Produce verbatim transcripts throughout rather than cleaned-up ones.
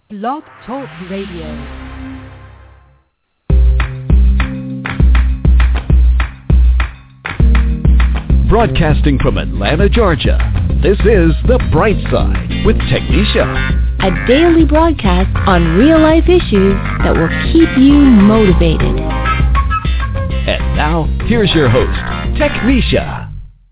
Blog Talk Radio. Broadcasting from Atlanta, Georgia, this is The Bright Side with Technisha. A daily broadcast on real-life issues that will keep you motivated. And now, here's your host, Technisha.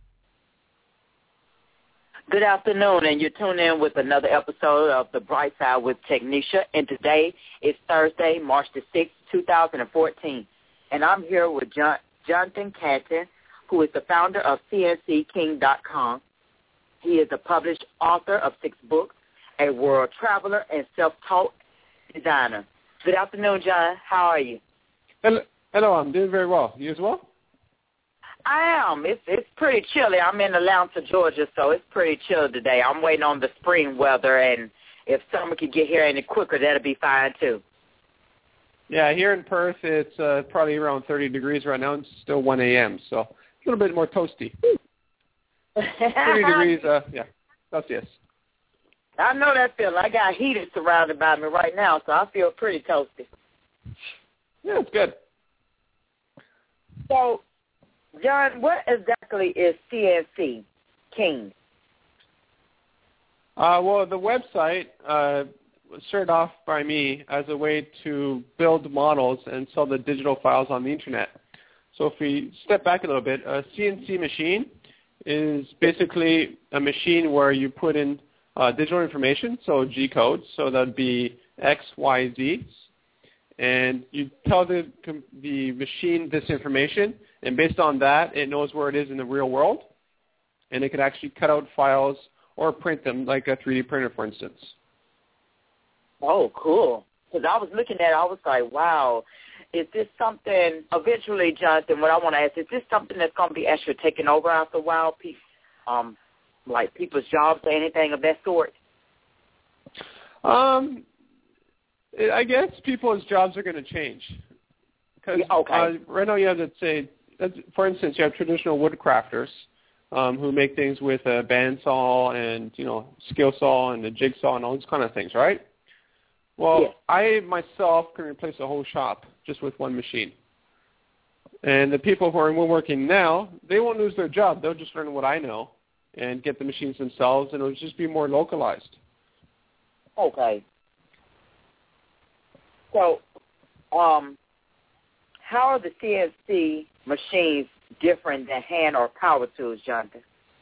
Good afternoon, and you're tuned in with another episode of The Bright Side with Technisha, and today is Thursday, March the sixth, two thousand fourteen, and I'm here with John, Jonathan Catton, who is the founder of C N C King dot com. He is a published author of six books, a world traveler, and self-taught designer. Good afternoon, John. How are you? Hello, hello. I'm doing very well. You as well? I am. It's it's pretty chilly. I'm in Atlanta, Georgia, so it's pretty chilly today. I'm waiting on the spring weather, and if summer could get here any quicker, that'll be fine, too. Yeah, here in Perth, it's uh, probably around thirty degrees right now. It's still one a.m., so a little bit more toasty. thirty degrees, uh, yeah, Celsius. I know that feeling. I got heated surrounded by me right now, so I feel pretty toasty. Yeah, it's good. So, John, what exactly is C N C King? Uh, well, the website uh, was started off by me as a way to build models and sell the digital files on the Internet. So if we step back a little bit, a C N C machine is basically a machine where you put in uh, digital information, so G codes, so that would be X, Y, Z, and you tell the the machine this information, and based on that, it knows where it is in the real world, and it could actually cut out files or print them like a three D printer, for instance. Oh, cool. Because I was looking at it, I was like, wow, is this something, eventually, Jonathan, what I want to ask, is this something that's going to be actually taken over after a while, um, like people's jobs or anything of that sort? Um, I guess people's jobs are going to change. Because yeah, okay. uh, right now you have, let's say, for instance, you have traditional wood crafters um, who make things with a bandsaw and, you know, skill saw and a jigsaw and all these kind of things, right? Well, yeah. I myself can replace a whole shop just with one machine. And the people who are woodworking now, they won't lose their job. They'll just learn what I know and get the machines themselves, and it'll just be more localized. Okay. So, um, how are the C N C machines different than hand or power tools, Jonathan?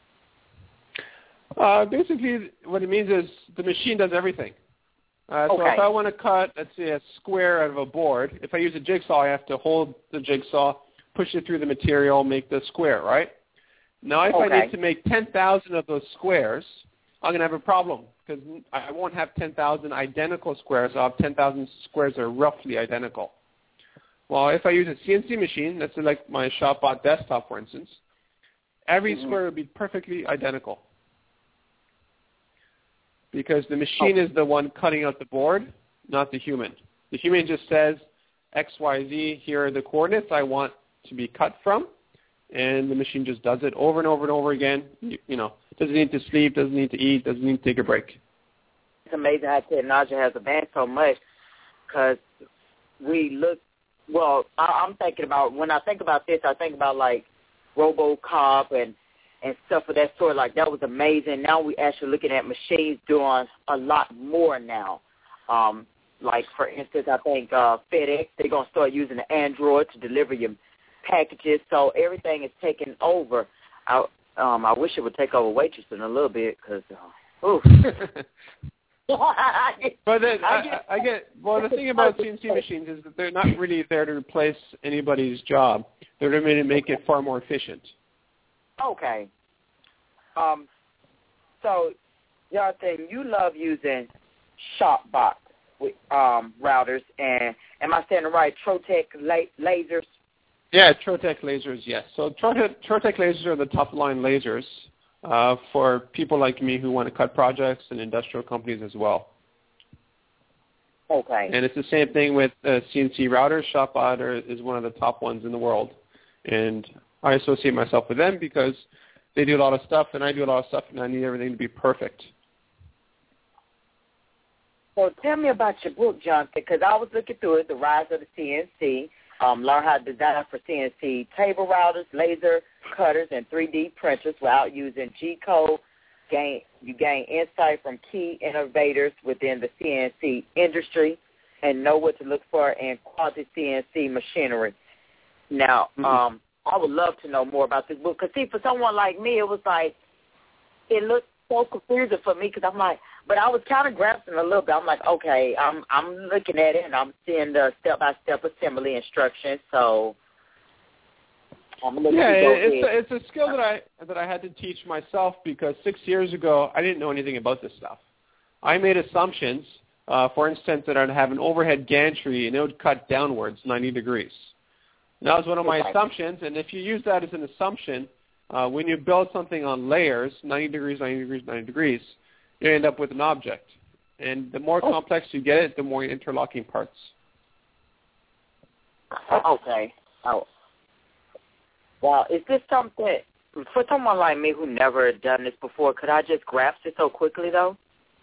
Uh, basically, what it means is the machine does everything. Uh, okay. So if I want to cut, let's say, a square out of a board, if I use a jigsaw, I have to hold the jigsaw, push it through the material, make the square, right? Now, if okay. I need to make ten thousand of those squares, I'm going to have a problem because I won't have ten thousand identical squares. I'll have ten thousand squares that are roughly identical. Well, if I use a C N C machine, that's like my ShopBot desktop, for instance, every mm-hmm. square would be perfectly identical. Because the machine oh. is the one cutting out the board, not the human. The human just says, X, Y, Z, here are the coordinates I want to be cut from, and the machine just does it over and over and over again. You, you know, doesn't need to sleep, doesn't need to eat, doesn't need to take a break. It's amazing how technology has advanced so much because we look, well, I, I'm thinking about, when I think about this, I think about like RoboCop and and stuff of that sort. Like, that was amazing. Now we actually looking at machines doing a lot more now. Um, like, for instance, I think uh, FedEx, they're going to start using the Android to deliver your packages. So everything is taking over. I, um, I wish it would take over waitressing a little bit because, uh, ooh. But then, I, I, I get, well, the thing about C N C machines is that they're not really there to replace anybody's job. They're there to make it far more efficient. Okay. Um, so, Jonathan, you love using ShopBot with um, routers, and am I saying it right? Trotec la- lasers. Yeah, Trotec lasers. Yes. So Trotec, Trotec lasers are the top line lasers uh, for people like me who want to cut projects and industrial companies as well. Okay. And it's the same thing with uh, C N C routers. ShopBot are, is one of the top ones in the world, and I associate myself with them because they do a lot of stuff, and I do a lot of stuff, and I need everything to be perfect. So tell me about your book, Jonathan, because I was looking through it, The Rise of the C N C, um, learn how to design for C N C table routers, laser cutters, and three D printers without using G-code. Gain, you gain insight from key innovators within the C N C industry and know what to look for in quality C N C machinery. Now, mm-hmm. um, I would love to know more about this book because, see, for someone like me, it was like, it looked so confusing for me because I'm like, but I was kind of grasping a little bit. I'm like, okay, I'm I'm looking at it and I'm seeing the step-by-step assembly instructions. So I'm looking yeah, to go it's ahead. a, it's a skill that I that I had to teach myself because six years ago I didn't know anything about this stuff. I made assumptions. Uh, for instance, that I'd have an overhead gantry and it would cut downwards ninety degrees. And that was one of my okay. assumptions. And if you use that as an assumption, uh, when you build something on layers, ninety degrees, ninety degrees, ninety degrees, you end up with an object. And the more oh. complex you get it, the more interlocking parts. Okay. Oh. Well, is this something, for someone like me who never done this before, could I just grasp it so quickly, though?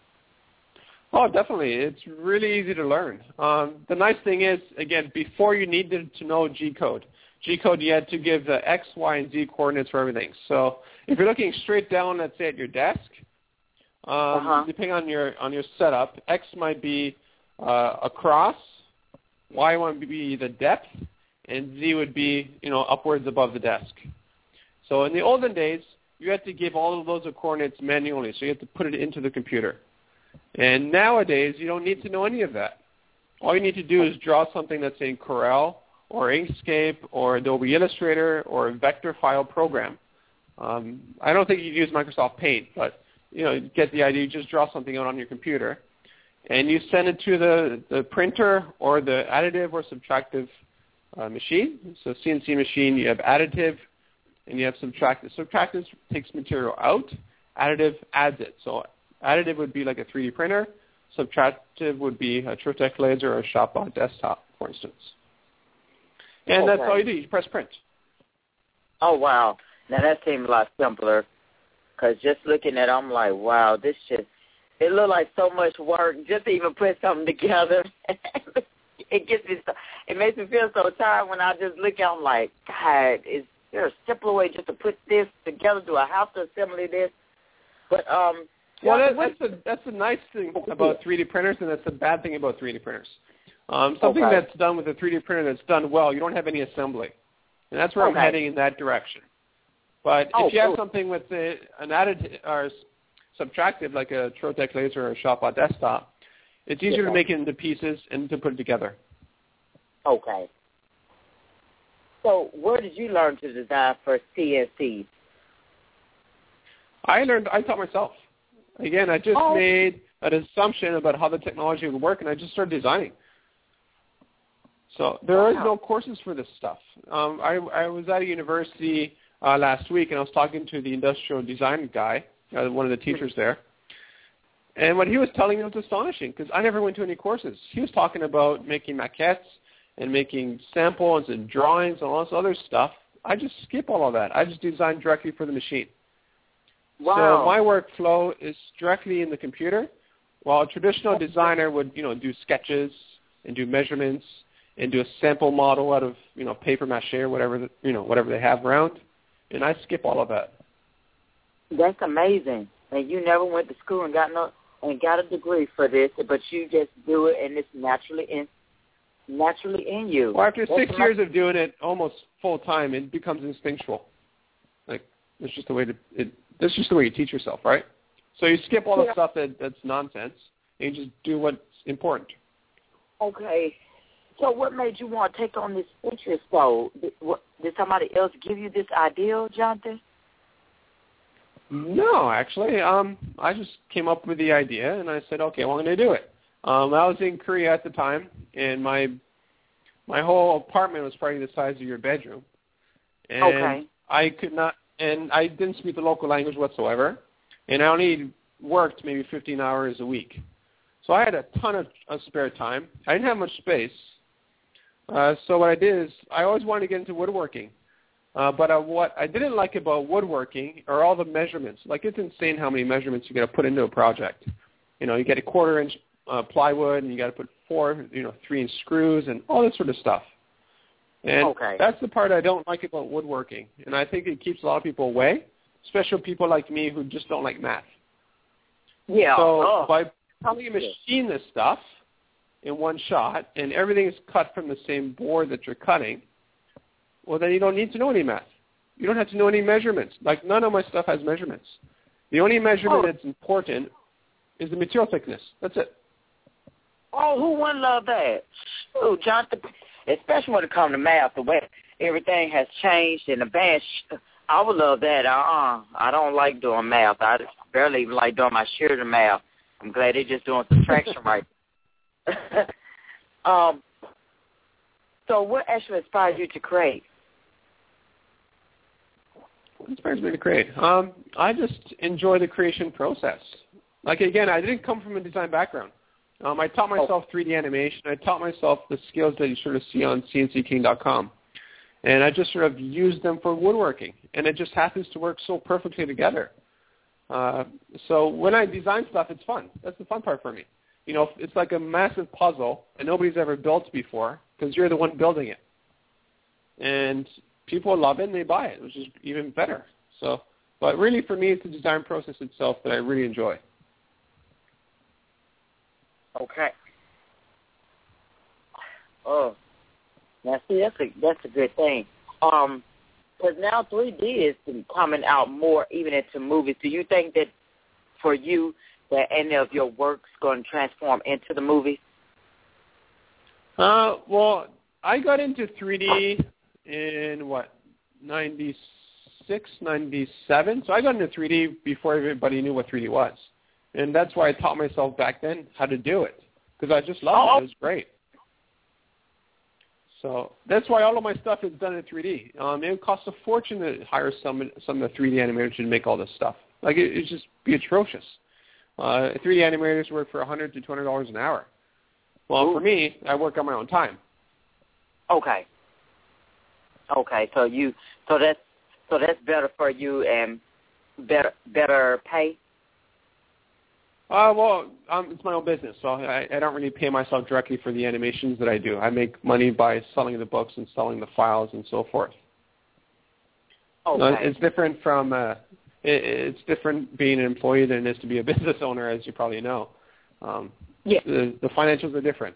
Oh, definitely. It's really easy to learn. Um, the nice thing is, again, before you needed to know G-code. G-code, you had to give the X, Y, and Z coordinates for everything. So if you're looking straight down, let's say, at your desk, um, uh-huh. depending on your on your setup, X might be uh, across, Y might be the depth, and Z would be, you know, upwards above the desk. So in the olden days, you had to give all of those coordinates manually, so you had to put it into the computer. And nowadays, you don't need to know any of that. All you need to do is draw something that's in Corel or Inkscape or Adobe Illustrator or a vector file program. Um, I don't think you use Microsoft Paint, but you know, you get the idea. You just draw something out on your computer, and you send it to the, the printer or the additive or subtractive uh, machine. So C N C machine, you have additive, and you have subtractive. Subtractive takes material out. Additive adds it. So additive would be like a three D printer. Subtractive would be a Trotec laser or a Shopbot desktop, for instance. And okay. that's all you do. You press print. Oh, wow. Now, that seems a lot simpler because just looking at it, I'm like, wow, this just, it looked like so much work just to even put something together. It gets me, so, it makes me feel so tired when I just look at it, I'm like, God, is there a simpler way just to put this together? Do I have to assemble this? But, um, Well, that, that's the that's the nice thing about three D printers, and that's the bad thing about three D printers. Um, something okay. that's done with a three D printer that's done well, you don't have any assembly, and that's where okay. I'm heading in that direction. But oh, if you have cool. something with a, an additive or subtractive, like a Trotec laser or a Shopbot desktop, it's easier yeah. to make it into pieces and to put it together. Okay. So, where did you learn to design for C N Cs? I learned. I taught myself. Again, I just oh. made an assumption about how the technology would work, and I just started designing. So there wow. is no courses for this stuff. Um, I, I was at a university uh, last week, and I was talking to the industrial design guy, uh, one of the teachers there, and what he was telling me was astonishing because I never went to any courses. He was talking about making maquettes and making samples and drawings and all this other stuff. I just skip all of that. I just design directly for the machine. Wow. So my workflow is directly in the computer, while a traditional designer would, you know, do sketches and do measurements and do a sample model out of, you know, paper mache or whatever, the, you know, whatever they have around, and I skip all of that. That's amazing. And you never went to school and got no and got a degree for this, but you just do it, and it's naturally in naturally in you. Well, after That's six amazing. years of doing it almost full time, it becomes instinctual. Like it's just the way to it. That's just the way you teach yourself, right? So you skip all the yeah. stuff that, that's nonsense, and you just do what's important. Okay. So what made you want to take on this interest, though? Did, what, did somebody else give you this idea, Jonathan? No, actually. Um, I just came up with the idea, and I said, okay, well, I'm going to do it. Um, I was in Korea at the time, and my my whole apartment was probably the size of your bedroom. And okay. I could not... And I didn't speak the local language whatsoever, and I only worked maybe fifteen hours a week. So I had a ton of, of spare time. I didn't have much space. Uh, so what I did is I always wanted to get into woodworking. Uh, but uh, what I didn't like about woodworking are all the measurements. Like, it's insane how many measurements you got to put into a project. You know, you get a quarter inch uh, plywood, and you got to put four, you know, three-inch screws and all that sort of stuff. And okay. that's the part I don't like about woodworking, and I think it keeps a lot of people away, especially people like me who just don't like math. Yeah. So oh. by telling a machine this stuff in one shot, and everything is cut from the same board that you're cutting, well, then you don't need to know any math. You don't have to know any measurements. Like, none of my stuff has measurements. The only measurement oh. that's important is the material thickness. That's it. Oh, who wouldn't love that? Shoot, Jonathan, especially when it comes to math, the way everything has changed in advance, I would love that. Uh-uh. I don't like doing math. I barely even like doing my Sheridan math. I'm glad they're just doing subtraction right. um. So what actually inspired you to create? What inspires me to create? Um, I just enjoy the creation process. Like, again, I didn't come from a design background. Um, I taught myself three D animation. I taught myself the skills that you sort of see on C N C King dot com. And I just sort of used them for woodworking. And it just happens to work so perfectly together. Uh, so when I design stuff, it's fun. That's the fun part for me. You know, it's like a massive puzzle that nobody's ever built before because you're the one building it. And people love it and they buy it, which is even better. So, but really for me, it's the design process itself that I really enjoy. Okay. Oh, now see, that's a that's a good thing. Um, because now three D is coming out more even into movies. Do you think that for you that any of your work's going to transform into the movies? Uh, well, I got into three D in what ninety-six, ninety-seven. So I got into three D before everybody knew what three D was. And that's why I taught myself back then how to do it, because I just loved oh. it. It was great. So that's why all of my stuff is done in three D. Um, it costs a fortune to hire some some of the three D animators to make all this stuff. Like, it it'd just be atrocious. Uh, three D animators work for one hundred to two hundred dollars an hour. Well, Ooh. for me, I work on my own time. Okay. Okay, so you so that's so that's better for you and better better pay. Uh, well, um, it's my own business, so I, I don't really pay myself directly for the animations that I do. I make money by selling the books and selling the files and so forth. Okay. Uh, it's different from uh, it, it's different being an employee than it is to be a business owner, as you probably know. Um, yeah. The, the financials are different.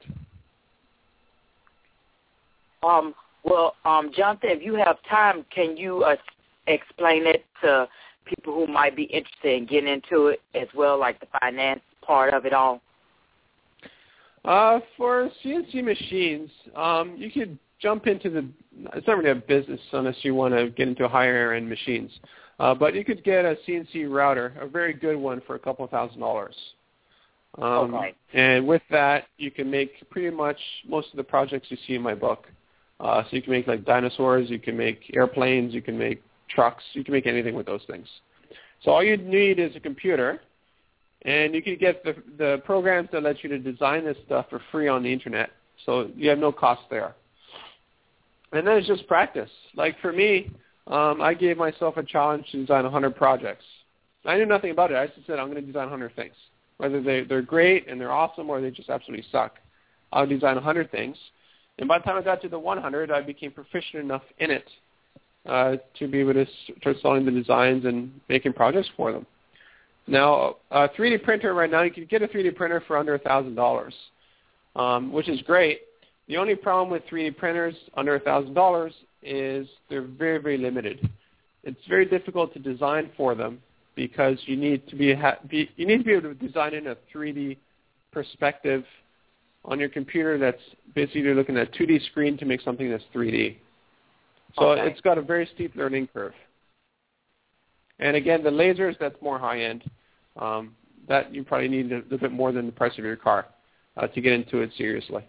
Um. Well, um, Jonathan, if you have time, can you uh, explain it to people who might be interested in getting into it as well, like the finance part of it all? Uh, for C N C machines, um, you could jump into the, it's not really a business unless you want to get into higher end machines, uh, but you could get a C N C router, a very good one, for a couple of thousand dollars. Um, okay. And with that, you can make pretty much most of the projects you see in my book. Uh, so you can make like dinosaurs, you can make airplanes, you can make trucks, you can make anything with those things. So all you need is a computer, and you can get the, the programs that let you to design this stuff for free on the internet. So you have no cost there. And then it's just practice. Like for me, um, I gave myself a challenge to design one hundred projects. I knew nothing about it. I just said I'm going to design one hundred things. Whether they, they're great and they're awesome or they just absolutely suck, I'll design one hundred things. And by the time I got to the one hundred, I became proficient enough in it uh, to be able to start selling the designs and making projects for them. Now, a three D printer right now, you can get a three D printer for under one thousand dollars, um, which is great. The only problem with three D printers under one thousand dollars is they're very, very limited. It's very difficult to design for them because you need to be, ha- be you need to be able to design in a three D perspective on your computer that's basically you're looking at a two D screen to make something that's three D. So okay. It's got a very steep learning curve. And again, the lasers, that's more high-end. Um, that you probably need a little bit more than the price of your car uh, to get into it seriously.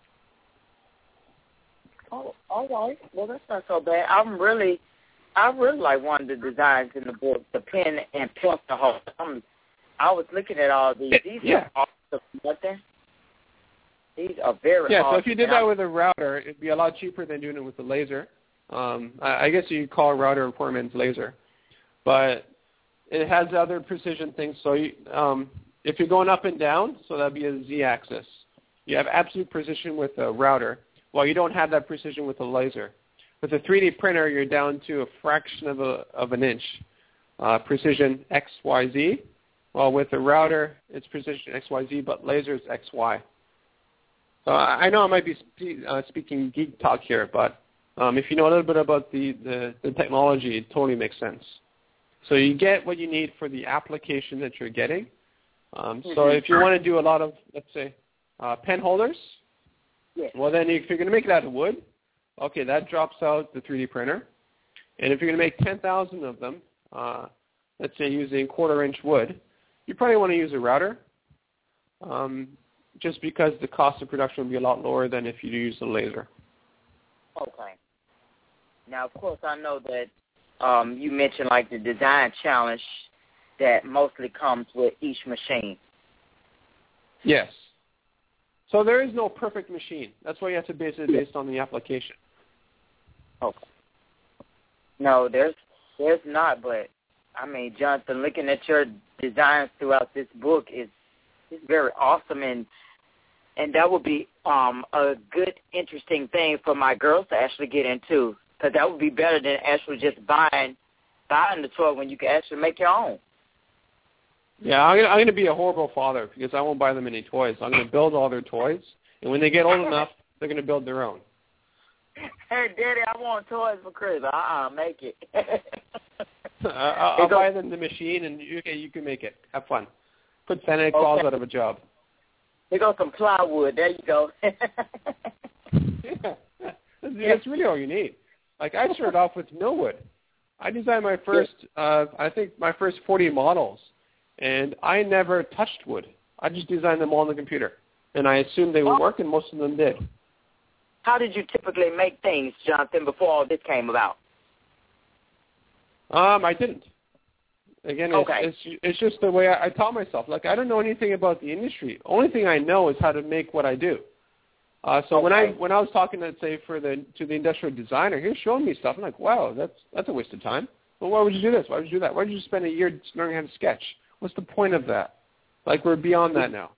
Oh, all right. Well, that's not so bad. I'm really, I really like one of the designs in the book, the pen and pencil holder. I'm, I was looking at all these. These yeah. are awesome. Nothing. These are very yeah. awesome. So if you did that with a router, it'd be a lot cheaper than doing it with a laser. Um, I, I guess you could call a router a poor man's laser, but it has other precision things. So you, um, if you're going up and down, so that would be a z-axis. You have absolute precision with a router, while you don't have that precision with a laser. With a three D printer, you're down to a fraction of a of an inch uh, precision X Y Z. While with a router, it's precision X Y Z, but laser is X Y. So I know I might be spe- uh, speaking geek talk here, but um, if you know a little bit about the, the, the technology, it totally makes sense. So you get what you need for the application that you're getting. Um, so mm-hmm. if you want to do a lot of, let's say, uh, pen holders, yes. well then if you're going to make it out of wood, okay, that drops out the three D printer. And if you're going to make ten thousand of them, uh, let's say using quarter-inch wood, you probably want to use a router, um, just because the cost of production will be a lot lower than if you use a laser. Okay. Now, of course, I know that um, you mentioned like the design challenge that mostly comes with each machine. Yes. So there is no perfect machine. That's why you have to base it based on the application. Okay. No, there's there's not, but I mean, Jonathan, looking at your designs throughout this book is is very awesome, and and that would be um, a good, interesting thing for my girls to actually get into, because that would be better than actually just buying buying the toy when you can actually make your own. Yeah, I'm gonna, I'm gonna be a horrible father because I won't buy them any toys. I'm gonna build all their toys, and when they get old enough, they're gonna build their own. Hey, Daddy, I want toys for Christmas. Uh-uh, make it. I'll, I'll buy them the machine, and you, okay, you can make it. Have fun. Put Santa Claus Okay. out of a job. There goes some plywood. There you go. Yeah, that's, that's really all you need. Like, I started off with millwood. I designed my first, uh, I think, my first forty models, and I never touched wood. I just designed them all on the computer, and I assumed they would work, and most of them did. How did you typically make things, Jonathan, before all this came about? Um, I didn't. Again, it's, Okay. it's, it's just the way I, I taught myself. Like, I don't know anything about the industry. Only thing I know is how to make what I do. Uh, so Okay. when I when I was talking, let's say, for the to the industrial designer, he was showing me stuff. I'm like, wow, that's that's a waste of time. Well, why would you do this? Why would you do that? Why would you spend a year learning how to sketch? What's the point of that? Like, we're beyond that now.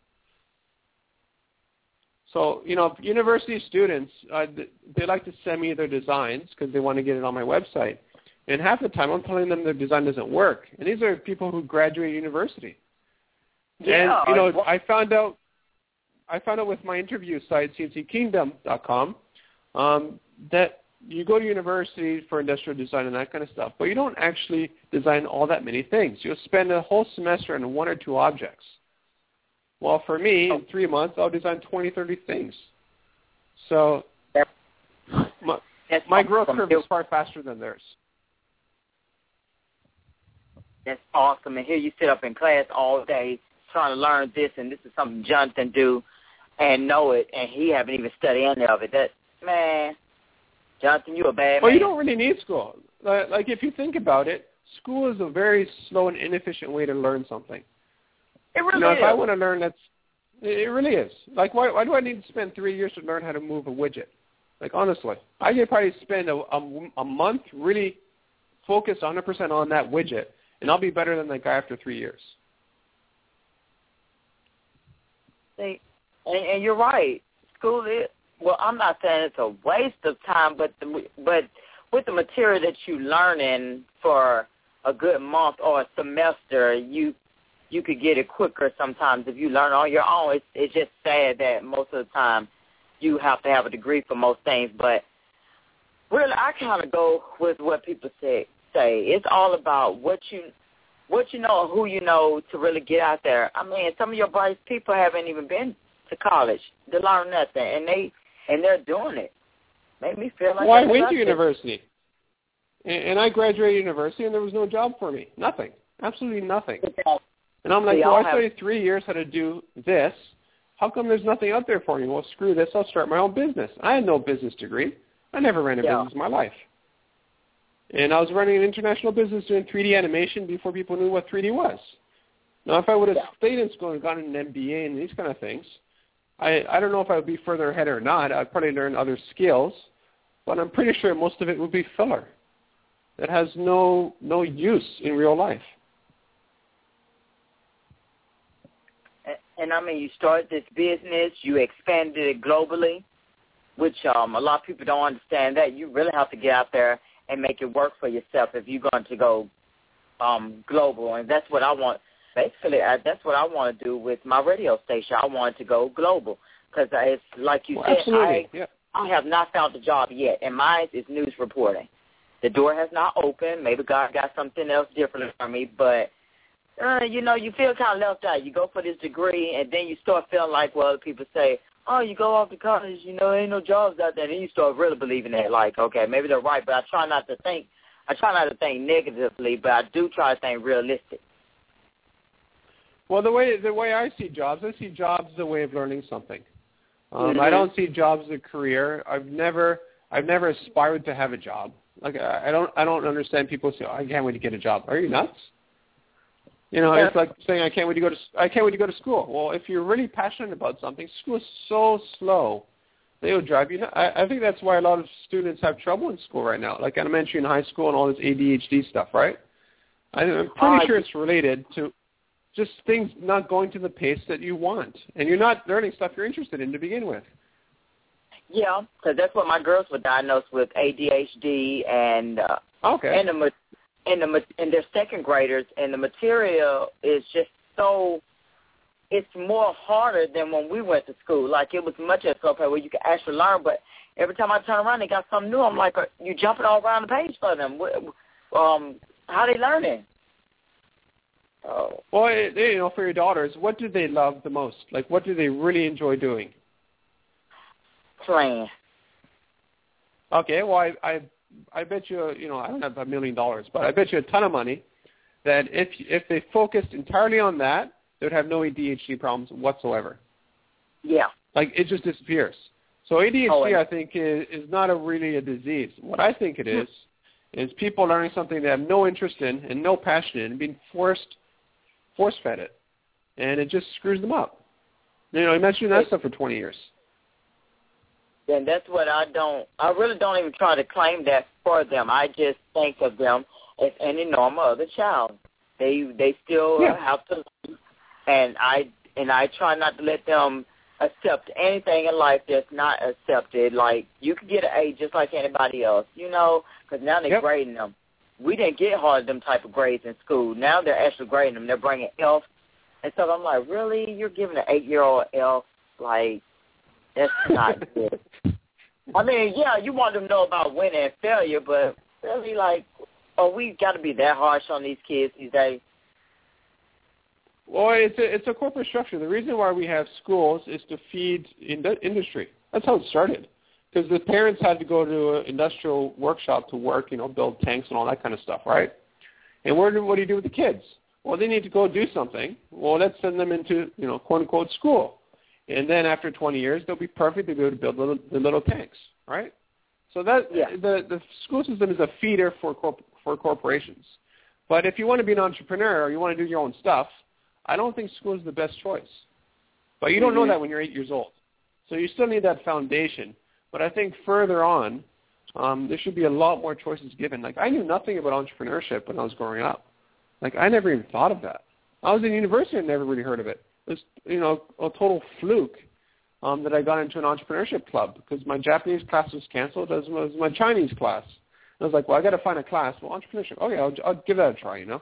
So, you know, university students, uh, they like to send me their designs because they want to get it on my website. And half the time I'm telling them their design doesn't work. And these are people who graduate university. Yeah. And, you know, I found out I found out with my interview site, C N C Kingdom dot com, um, that you go to university for industrial design and that kind of stuff, but you don't actually design all that many things. You'll spend a whole semester on one or two objects. Well, for me, in three months, I'll design twenty, thirty things. So my, my growth curve is far faster than theirs. That's awesome. And here you sit up in class all day trying to learn this, and this is something Jonathan do and know it, and he haven't even studied any of it. That, man, Jonathan, you a bad well, man. you don't really need school. Like, like, if you think about it, school is a very slow and inefficient way to learn something. It really you know, is. if I want to learn, that's it really is. Like, why, why do I need to spend three years to learn how to move a widget? Like, honestly, I could probably spend a, a, a month really focus one hundred percent on that widget, and I'll be better than that guy after three years. See, and, and you're right. School is, well, I'm not saying it's a waste of time, but the, but with the material that you learning for a good month or a semester, you you could get it quicker sometimes if you learn on your own. It's, it's just sad that most of the time you have to have a degree for most things. But really, I kind of go with what people say. Say it's all about what you what you know and who you know to really get out there. I mean, some of your brightest people haven't even been to college to learn nothing, and they and they're doing it. Made me feel like well, I I went to university, and, and I graduated university, and there was no job for me. Nothing, absolutely nothing. And I'm like, We well, all I have- studied three years how to do this. How come there's nothing out there for me? Well, screw this. I'll start my own business. I had no business degree. I never ran a Yeah. business in my life. And I was running an international business doing three D animation before people knew what three D was. Now, if I would have Yeah. stayed in school and gotten an M B A and these kind of things, I, I don't know if I would be further ahead or not. I'd probably learn other skills, but I'm pretty sure most of it would be filler that has no no use in real life. and I mean, you started this business, you expanded it globally, which um, a lot of people don't understand that. You really have to get out there and make it work for yourself if you're going to go um, global, and that's what I want. Basically, I, that's what I want to do with my radio station. I want it to go global because it's like you well, said, absolutely. I, yeah. I have not found a job yet, and mine is news reporting. The door has not opened. Maybe God got something else different for me, but, uh, you know, you feel kind of left out. You go for this degree, and then you start feeling like, well, people say, oh, you go off to college, you know, ain't no jobs out there. And then you start really believing that, like, okay, maybe they're right, but I try not to think, I try not to think negatively, but I do try to think realistic. Well, the way the way I see jobs, I see jobs as a way of learning something. Um, mm-hmm. I don't see jobs as a career. I've never I've never aspired to have a job. Like I, I don't I don't understand people say, oh, I can't wait to get a job. Are you nuts? You know, yeah. It's like saying I can't wait to go to I can't wait to go to school. Well, if you're really passionate about something, school is so slow. They will drive you nuts. I, I think that's why a lot of students have trouble in school right now, like elementary and high school and all this A D H D stuff, right? I, I'm pretty uh, sure it's related to just things not going to the pace that you want, and you're not learning stuff you're interested in to begin with. Yeah, because that's what my girls were diagnosed with, A D H D, and uh, okay, and the and the and they're second graders, and the material is just so. It's more harder than when we went to school. Like it was much as okay where you could actually learn, but every time I turn around, they got something new. I'm like, you jumping all around the page for them. Um, how they learning? Oh. Well, you know, for your daughters, what do they love the most? Like, what do they really enjoy doing? Playing. Okay, well, I, I, I bet you, you know, I don't have a million dollars, but I bet you a ton of money that if if they focused entirely on that, they would have no A D H D problems whatsoever. Yeah. Like, it just disappears. So A D H D, oh, I think, is, is not a really a disease. What I think it is, is people learning something they have no interest in and no passion in and being forced force-fed it, and it just screws them up. You know, imagine that stuff for twenty years. Then that's what I don't, I really don't even try to claim that for them. I just think of them as any normal other child. They they still yeah. have to learn, and I, and I try not to let them accept anything in life that's not accepted. Like, you can get an A just like anybody else, you know, because now they're yep. grading them. We didn't get hard them type of grades in school. Now they're actually grading them. They're bringing F. And so I'm like, really? You're giving an eight-year-old F? Like, that's not good. I mean, yeah, you want them to know about winning and failure, but really, like, oh, we got to be that harsh on these kids these days. Well, it's a, it's a corporate structure. The reason why we have schools is to feed in industry. That's how it started. Because the parents had to go to an industrial workshop to work, you know, build tanks and all that kind of stuff, right? And where do, what do you do with the kids? Well, they need to go do something. Well, let's send them into, you know, quote-unquote school. And then after twenty years, they'll be perfect to be able to build little, the little tanks, right? So that yeah. the, the school system is a feeder for corp, for corporations. But if you want to be an entrepreneur or you want to do your own stuff, I don't think school is the best choice. But you don't mm-hmm. know that when you're eight years old. So you still need that foundation. But I think further on, um, there should be a lot more choices given. Like, I knew nothing about entrepreneurship when I was growing up. Like, I never even thought of that. I was in university and never really heard of it. It was, you know, a total fluke um, that I got into an entrepreneurship club because my Japanese class was canceled as was my Chinese class. And I was like, well, I got to find a class. Well, entrepreneurship. Okay, I'll, I'll give that a try, you know.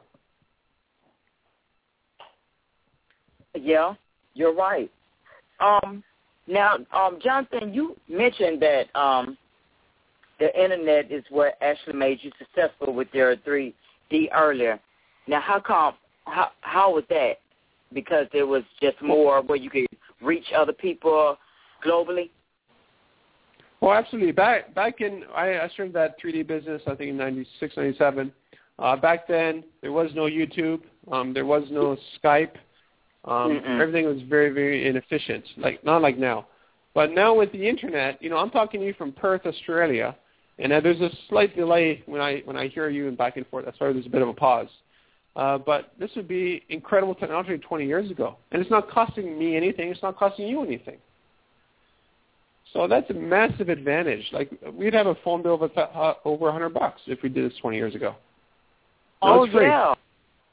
Yeah, you're right. Um. Now, um, Jonathan, you mentioned that um, the Internet is what actually made you successful with your three D earlier. Now, how come, how, how was that? Because it was just more where you could reach other people globally? Well, absolutely. Back back in, I, I started that three D business, I think in ninety-six, ninety-seven. Uh, back then, there was no YouTube. Um, there was no Skype. Um, everything was very, very inefficient, like not like now. But now with the Internet, you know, I'm talking to you from Perth, Australia, and uh, there's a slight delay when I when I hear you and back and forth. That's why there's a bit of a pause. Uh, but this would be incredible technology twenty years ago, and it's not costing me anything. It's not costing you anything. So that's a massive advantage. Like, we'd have a phone bill of a, uh, over a hundred bucks if we did this twenty years ago. Oh, yeah.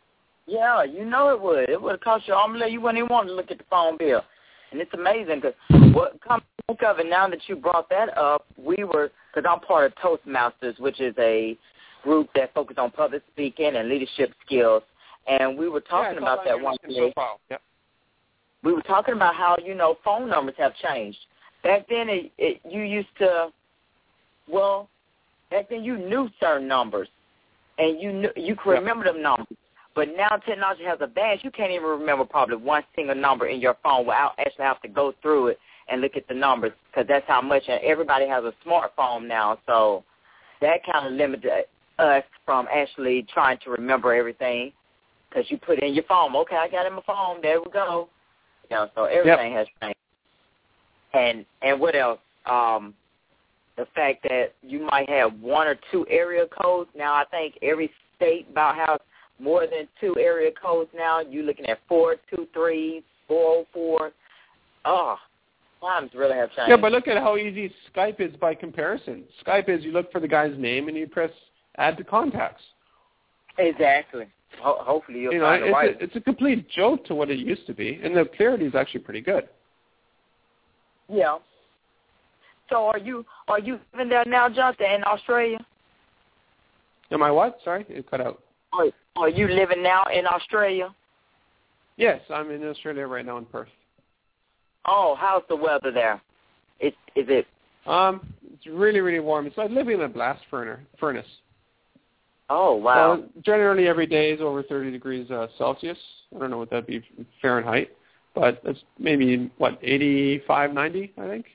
Yeah, you know it would. It would have cost you arm and leg. You wouldn't even want to look at the phone bill. And it's amazing because what come to think of it now that you brought that up, we were, because I'm part of Toastmasters, which is a group that focuses on public speaking and leadership skills. And we were talking yeah, about that one day. Yep. We were talking about how, you know, phone numbers have changed. Back then, it, it, you used to, well, back then you knew certain numbers, and you knew, you could yep. remember them numbers. But now technology has advanced. You can't even remember probably one single number in your phone without actually have to go through it and look at the numbers, because that's how much. And everybody has a smartphone now, so that kind of limited us from actually trying to remember everything, because you put in your phone. Okay, I got it in my phone. There we go. You know, so everything yep. has changed. And and what else? Um, the fact that you might have one or two area codes. Now I think every state about has more than two area codes now. You're looking at four, two, three, four, oh, four. Oh, times really have changed. Yeah, but look at how easy Skype is by comparison. Skype is you look for the guy's name and you press add to contacts. Exactly. Ho- hopefully you'll you know, find it's it right. A, it's a complete joke to what it used to be, and the clarity is actually pretty good. Yeah. So are you are you living there now, Jonathan, in Australia? Am I what? Sorry, it cut out. Are, are you living now in Australia? Yes, I'm in Australia right now in Perth. Oh, how's the weather there? Is is it? Um, it's really really warm. It's like living in a blast furnace. Oh wow! So generally every day is over thirty degrees uh, Celsius. I don't know what that'd be Fahrenheit, but it's maybe what eighty-five, ninety, I think.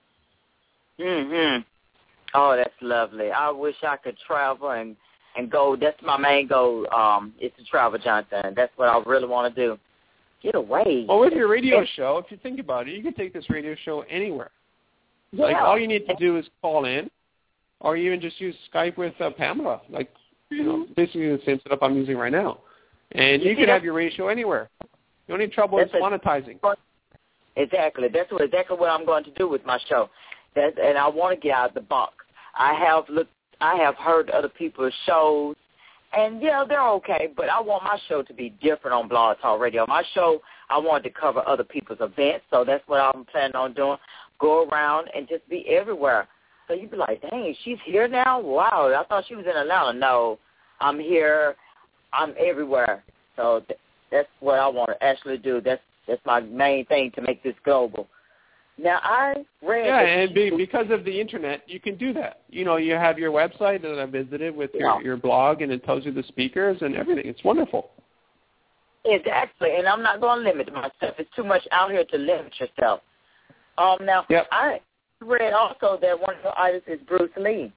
Mhm. Oh, that's lovely. I wish I could travel and and go. That's my main goal. Um, is to travel, Jonathan. That's what I really want to do. Get away. Well, with your radio show, if you think about it, you can take this radio show anywhere. Yeah. Like all you need to do is call in, or even just use Skype with uh, Pamela. Like you know, basically the same setup I'm using right now, and you, you can have your radio show anywhere. The only trouble is monetizing. Exactly. That's what exactly what I'm going to do with my show. That, and I want to get out of the box. I have looked. I have heard other people's shows, and yeah, they're okay. But I want my show to be different on Blog Talk Radio. My show, I wanted to cover other people's events, so that's what I'm planning on doing. Go around and just be everywhere. So you'd be like, dang, she's here now? Wow, I thought she was in Atlanta. No, I'm here. I'm everywhere. So th- that's what I want to actually do. That's that's my main thing, to make this global. Now, I read... Yeah, and be, because of the Internet, you can do that. You know, you have your website that I visited with your, yeah. your blog, and it tells you the speakers and everything. It's wonderful. Exactly, and I'm not going to limit myself. It's too much out here to limit yourself. Um, now, yep. I read also that one of your idols is Bruce Lee.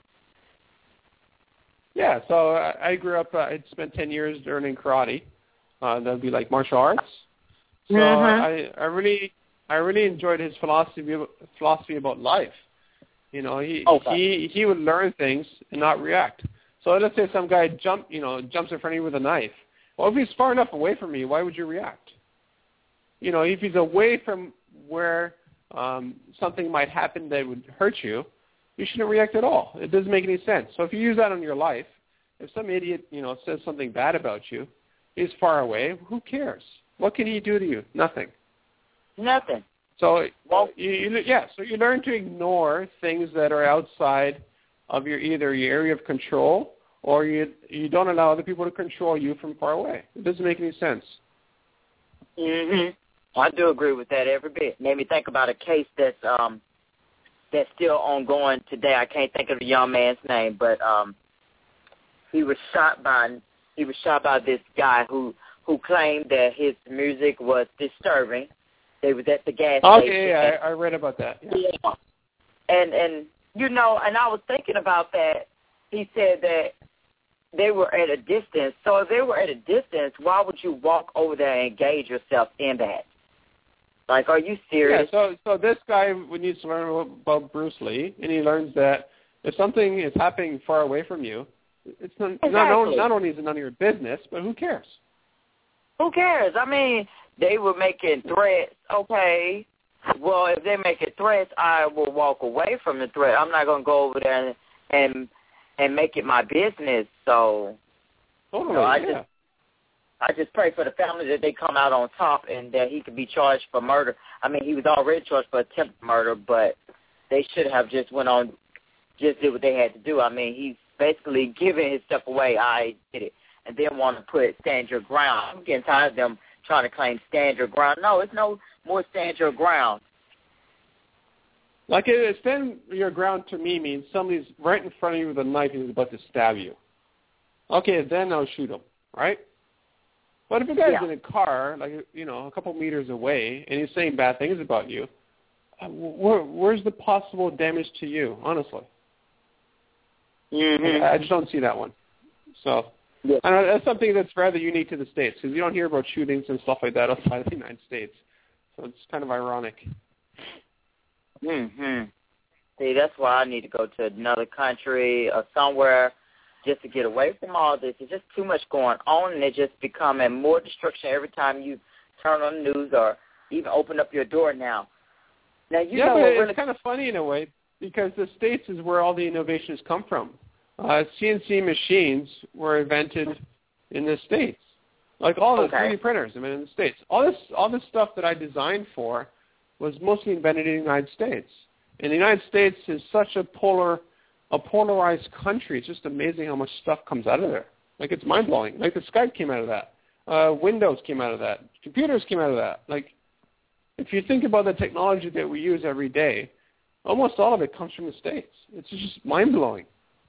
Yeah, so I, I grew up, uh, I spent ten years learning karate. Uh, that would be like martial arts. So mm-hmm. I, I really... I really enjoyed his philosophy philosophy about life. You know, he okay. he he would learn things and not react. So let's say some guy jump, you know, jumps in front of you with a knife. Well, if he's far enough away from you, why would you react? You know, if he's away from where um, something might happen that would hurt you, you shouldn't react at all. It doesn't make any sense. So if you use that on your life, if some idiot, you know, says something bad about you, he's far away, who cares? What can he do to you? Nothing. Nothing. So, well, you, you, yeah, so you learn to ignore things that are outside of your either your area of control, or you you don't allow other people to control you from far away. It doesn't make any sense. Mhm. I do agree with that every bit. Made me think about a case that's um that's still ongoing today. I can't think of the young man's name, but um he was shot by he was shot by this guy who who claimed that his music was disturbing. They was at the gas okay, station. Okay, yeah, I, I read about that. Yeah. yeah. And, and, you know, and I was thinking about that. He said that they were at a distance. So if they were at a distance, why would you walk over there and engage yourself in that? Like, are you serious? Yeah, so, so this guy needs to learn about Bruce Lee, and he learns that if something is happening far away from you, it's not, exactly. not, only, not only is it none of your business, but who cares? Who cares? I mean... They were making threats. Okay, well, if they're making threats, I will walk away from the threat. I'm not going to go over there and, and and make it my business. So, totally, you know, I yeah. just I just pray for the family that they come out on top and that he could be charged for murder. I mean, he was already charged for attempted murder, but they should have just went on, just did what they had to do. I mean, he's basically giving his stuff away. I did it. And then want to put stand your ground. I'm getting tired of them trying to claim stand your ground. No, it's no more stand your ground. Like, it, stand your ground to me means somebody's right in front of you with a knife and is about to stab you. Okay, then I'll shoot him, right? But if a guy's yeah. in a car, like, you know, a couple meters away, and he's saying bad things about you, where, where's the possible damage to you, honestly? Mm-hmm. I just don't see that one. So, yeah. I know, that's something that's rather unique to the States, because you don't hear about shootings and stuff like that outside of the United States. So it's kind of ironic. Mm-hmm. See, that's why I need to go to another country or somewhere just to get away from all this. There's just too much going on, and it's just becoming more destruction every time you turn on the news or even open up your door now. Now you yeah, know but what it's really kind of funny in a way, because the States is where all the innovations come from. Uh, C N C machines were invented in the States. Like all the okay. three D printers, I mean, in the States. All this, all this stuff that I designed for was mostly invented in the United States. And the United States is such a polar, a polarized country. It's just amazing how much stuff comes out of there. Like, it's mind-blowing. Like, the Skype came out of that. Uh, Windows came out of that. Computers came out of that. Like, if you think about the technology that we use every day, almost all of it comes from the States. It's just mind-blowing.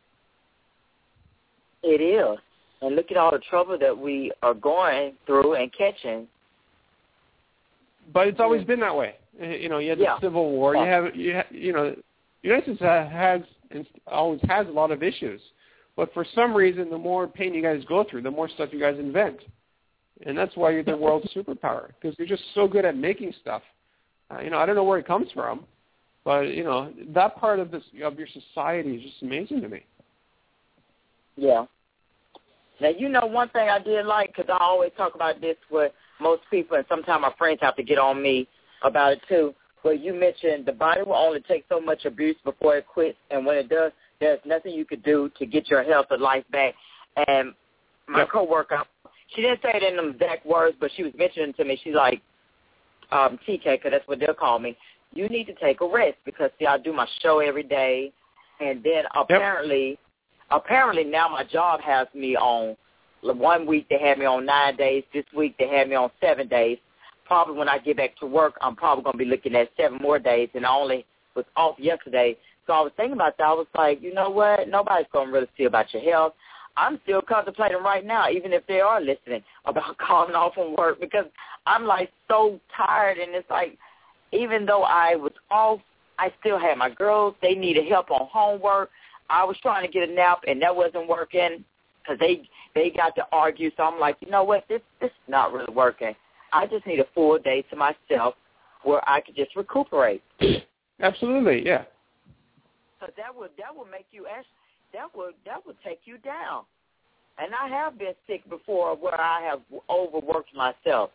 It is. And look at all the trouble that we are going through and catching. But it's always been that way. You know, you had the yeah. Civil War. You have, you, ha, you know, the United States has and always has a lot of issues. But for some reason, the more pain you guys go through, the more stuff you guys invent. And that's why you're the world's superpower, because you're just so good at making stuff. Uh, you know, I don't know where it comes from, but, you know, that part of this of your society is just amazing to me. Yeah. Now, you know, one thing I did like, because I always talk about this with most people, and sometimes my friends have to get on me about it too, where you mentioned the body will only take so much abuse before it quits, and when it does, there's nothing you could do to get your health or life back. And my yep. coworker, she didn't say it in them exact words, but she was mentioning to me, she's like, um, T K, because that's what they'll call me, you need to take a rest, because, see, I do my show every day, and then apparently, yep. apparently now my job has me on, one week they had me on nine days, this week they had me on seven days. Probably when I get back to work, I'm probably going to be looking at seven more days, and I only was off yesterday. So I was thinking about that. I was like, you know what? Nobody's going to really see about your health. I'm still contemplating right now, even if they are listening, about calling off from work, because I'm, like, so tired. And it's like, even though I was off, I still had my girls. They needed help on homework. I was trying to get a nap, and that wasn't working because they, they got to argue. So I'm like, you know what? This, this is not really working. I just need a full day to myself where I could just recuperate. Absolutely, yeah. So that would that would make you that would that would take you down. And I have been sick before where I have overworked myself.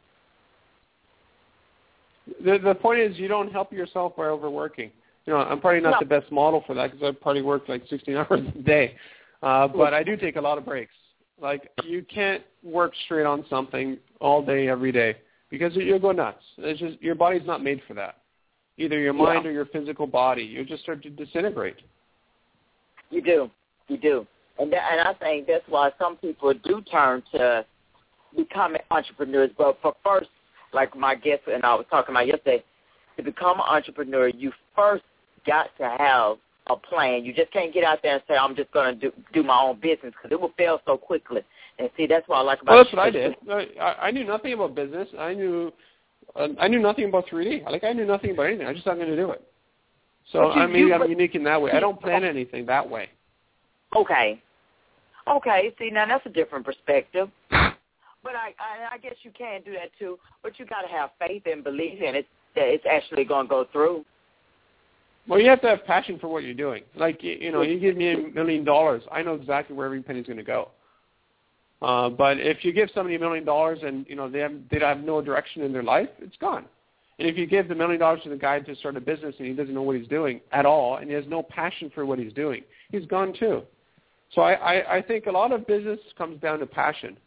The the point is you don't help yourself by overworking. You know, I'm probably not no. the best model for that, because I probably work like sixteen hours a day. Uh, but I do take a lot of breaks. Like, you can't work straight on something all day, every day, because you'll go nuts. It's just your body's not made for that. Either your mind yeah. or your physical body. You just start to disintegrate. You do. You do. And that, and I think that's why some people do turn to becoming entrepreneurs. But for first, like my guest and I was talking about yesterday, to become an entrepreneur, you first got to have a plan. You just can't get out there and say, I'm just going to do, do my own business, because it will fail so quickly. And see, that's what I like about Well, that's what I did. I, I knew nothing about business. I knew uh, I knew nothing about three D. Like, I knew nothing about anything. I just thought I'm going to do it. So, you, I mean, you, I'm unique in that way. I don't plan anything that way. Okay. Okay. See, now that's a different perspective. But I, I, I guess you can do that, too. But you got to have faith and believe in it that it's actually going to go through. Well, you have to have passion for what you're doing. Like, you know, you give me a million dollars, I know exactly where every penny's going to go. Uh, but if you give somebody a million dollars and, you know, they have, they have no direction in their life, it's gone. And if you give the million dollars to the guy to start a business and he doesn't know what he's doing at all and he has no passion for what he's doing, he's gone too. So I, I, I think a lot of business comes down to passion.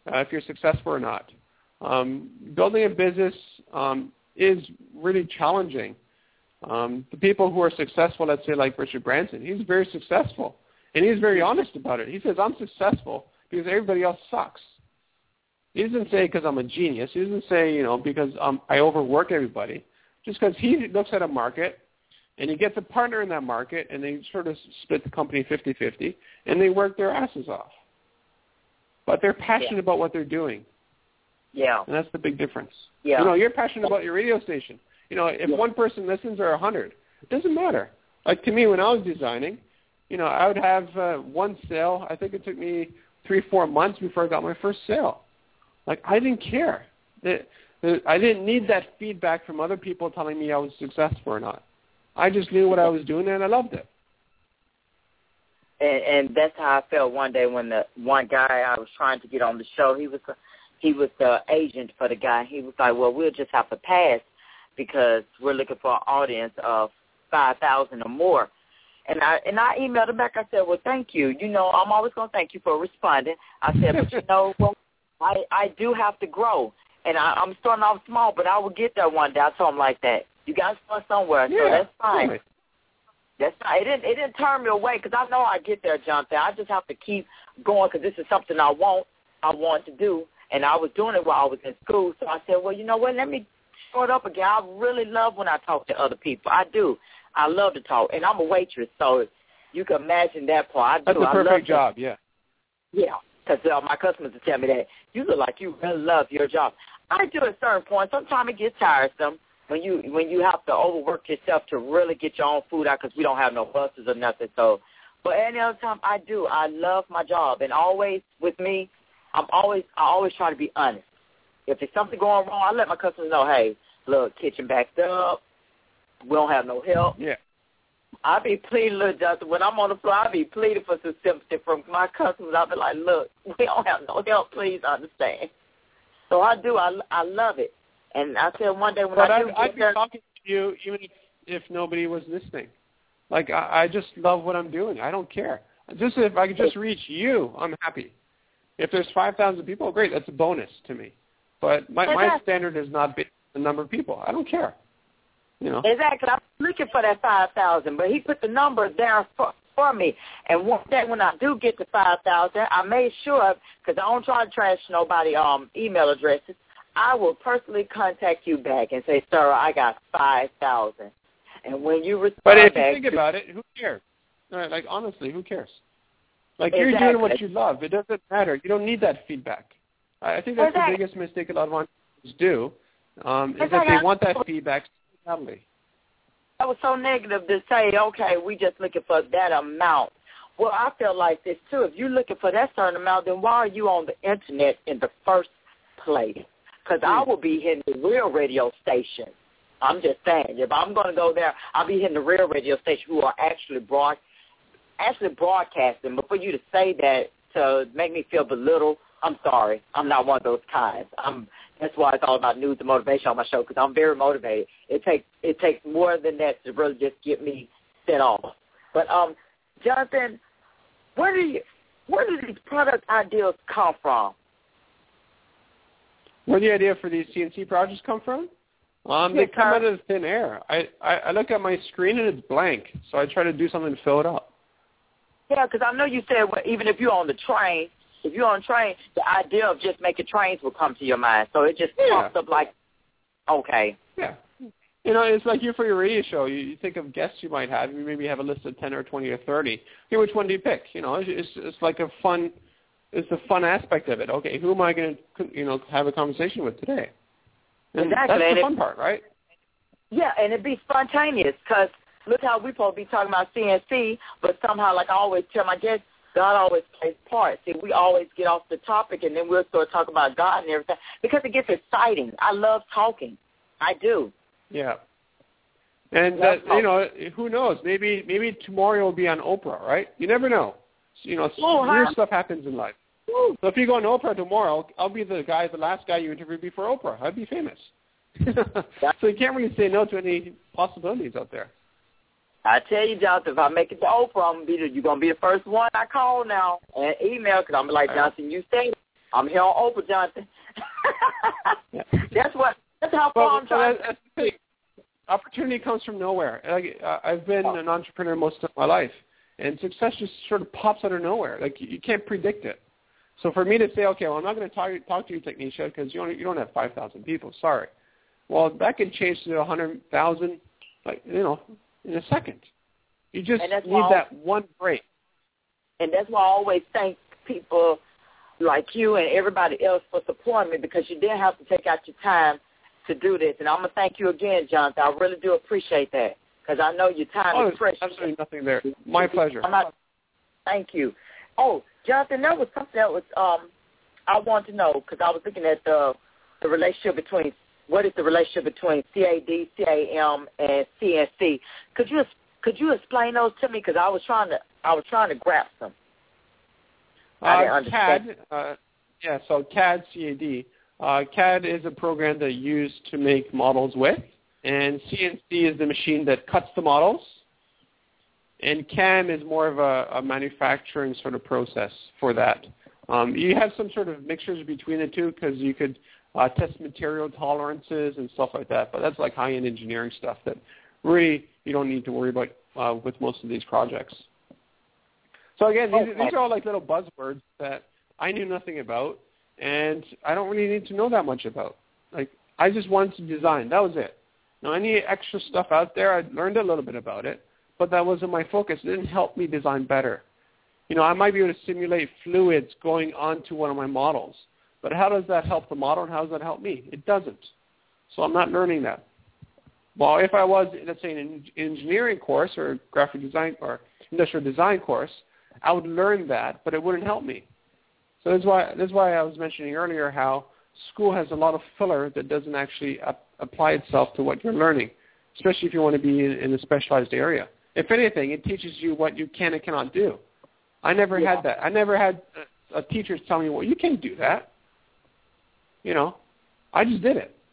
uh, if you're successful or not. Um, building a business um, is really challenging. Um, the people who are successful, let's say like Richard Branson, he's very successful, and he's very honest about it. He says, I'm successful because everybody else sucks. He doesn't say because I'm a genius. He doesn't say, you know, because um, I overwork everybody. Just because he looks at a market, and he gets a partner in that market, and they sort of split the company fifty-fifty, and they work their asses off. But they're passionate yeah. about what they're doing. Yeah. And that's the big difference. Yeah. You know, you're passionate about your radio station. You know, if yeah. one person listens or a hundred, it doesn't matter. Like to me, when I was designing, you know, I would have uh, one sale. I think it took me three, four months before I got my first sale. Like, I didn't care. It, it, I didn't need that feedback from other people telling me I was successful or not. I just knew what I was doing, and I loved it. And, and that's how I felt one day when the one guy I was trying to get on the show, he was he was the agent for the guy. He was like, well, we'll just have to pass because we're looking for an audience of five thousand or more. And I and I emailed him back. I said, well, thank you. You know, I'm always going to thank you for responding. I said, but you know, well, I, I do have to grow. And I, I'm starting off small, but I will get there one day. I told him like that. You got to start somewhere, yeah, so that's fine. Right. That's fine. It didn't, it didn't turn me away because I know I get there, Jonathan. I just have to keep going because this is something I want, I want to do. And I was doing it while I was in school. So I said, well, you know what, let me start up again. I really love when I talk to other people. I do. I love to talk. And I'm a waitress, so you can imagine that part. I do. That's a perfect I love job, to, yeah. Yeah, because uh, my customers will tell me that. You look like you really love your job. I do at a certain point. Sometimes it gets tiresome when you when you have to overwork yourself to really get your own food out because we don't have no buses or nothing. So, but any other time I do. I love my job, and always with me, I'm always I always try to be honest. If there's something going wrong, I let my customers know, hey, look, kitchen backed up. We don't have no help. Yeah. I be pleading, look, Justin, when I'm on the floor, I be pleading for some sympathy from my customers. I be like, look, we don't have no help. Please understand. So I do. I, I love it. And I said one day when but I I'd, do I'd be there, talking to you even if, if nobody was listening. Like, I, I just love what I'm doing. I don't care. Just if I could just reach you, I'm happy. If there's five thousand people, great. That's a bonus to me. But my, my standard is not the number of people. I don't care. You know. Exactly. I'm looking for that five thousand, but he put the number there for, for me. And one day when I do get to five thousand, I made sure, because I don't try to trash nobody um email addresses, I will personally contact you back and say, sir, I got five thousand. And when you respond But if back, you think about it, who cares? All right, like, honestly, who cares? Like, exactly. You're doing what you love. It doesn't matter. You don't need that feedback. I, I think that's exactly. the biggest mistake a lot of entrepreneurs do, um, is exactly. that they want that feedback sadly. That was so negative to say, okay, we just looking for that amount. Well, I feel like this, too. If you're looking for that certain amount, then why are you on the Internet in the first place? Because mm. I will be hitting the real radio station. I'm just saying, if I'm going to go there, I'll be hitting the real radio station who are actually broad, actually broadcasting. But for you to say that to make me feel belittled, I'm sorry. I'm not one of those kinds. I'm, that's why it's all about news and motivation on my show, because I'm very motivated. It takes it takes more than that to really just get me set off. But, um, Jonathan, where do you, where do these product ideas come from? Where the idea for these C N C projects come from? Um, they come out of thin air. I, I, I look at my screen and it's blank, so I try to do something to fill it up. Yeah, because I know you said well, even if you're on the train, if you're on a train, the idea of just making trains will come to your mind. So it just yeah. pops up like, okay. Yeah. You know, it's like you for your radio show. You, you think of guests you might have. You maybe have a list of ten or twenty or thirty. Here, which one do you pick? You know, it's, it's, it's like a fun, it's the fun aspect of it. Okay, who am I going to, you know, have a conversation with today? And exactly. That's and the it, fun part, right? Yeah, and it'd be spontaneous because look how we supposed to be talking about C N C, but somehow, like I always tell my guests, God always plays part. See, we always get off the topic, and then we'll start talking about God and everything because it gets exciting. I love talking. I do. Yeah. And, uh, you know, who knows? Maybe maybe tomorrow you'll be on Oprah, right? You never know. You know, oh, weird huh? stuff happens in life. Ooh. So if you go on Oprah tomorrow, I'll be the guy, the last guy you interviewed before Oprah. I'd be famous. So you can't really say no to any possibilities out there. I tell you, Jonathan, if I make it to Oprah, I'm gonna be the, you're going to be the first one I call now and email because I'm like, Jonathan, you say it. I'm here on Oprah, Jonathan. Yeah. That's what. That's how far I'm trying. That's the thing. Opportunity comes from nowhere. Like uh, I've been an entrepreneur most of my life, and success just sort of pops out of nowhere. Like you, you can't predict it. So for me to say, okay, well, I'm not going to talk, talk to you, Technisha, because you don't you don't have five thousand people. Sorry. Well, that can change to one hundred thousand, like you know, in a second. You just need that one break. And that's why I always thank people like you and everybody else for supporting me, because you didn't have to take out your time to do this. And I'm going to thank you again, Jonathan. I really do appreciate that, because I know your time oh, is precious. Absolutely nothing there. My pleasure. Not, thank you. Oh, Jonathan, there was something that was um, I wanted to know, because I was looking at the the relationship between, what is the relationship between C A D, C A M, and C N C? Could you could you explain those to me? Because I was trying to I was trying to grasp them. I didn't uh, understand. C A D, uh, yeah. So C A D, C A D. Uh, C A D is a program that you use to make models with, and C N C is the machine that cuts the models, and C A M is more of a, a manufacturing sort of process for that. Um, you have some sort of mixtures between the two, because you could uh, test material tolerances and stuff like that, but that's like high-end engineering stuff that really you don't need to worry about uh, with most of these projects. So again, these, these are all like little buzzwords that I knew nothing about, and I don't really need to know that much about. Like, I just wanted to design. That was it. Now, any extra stuff out there, I learned a little bit about it, but that wasn't my focus. It didn't help me design better. You know, I might be able to simulate fluids going onto one of my models, but how does that help the model, and how does that help me? It doesn't. So I'm not learning that. Well, if I was, let's say, in an engineering course or graphic design or industrial design course, I would learn that, but it wouldn't help me. So that's why that's why I was mentioning earlier how school has a lot of filler that doesn't actually ap- apply itself to what you're learning, especially if you want to be in, in a specialized area. If anything, it teaches you what you can and cannot do. I never yeah. had that. I never had a, a teacher tell me, well, you can't do that. You know, I just did it.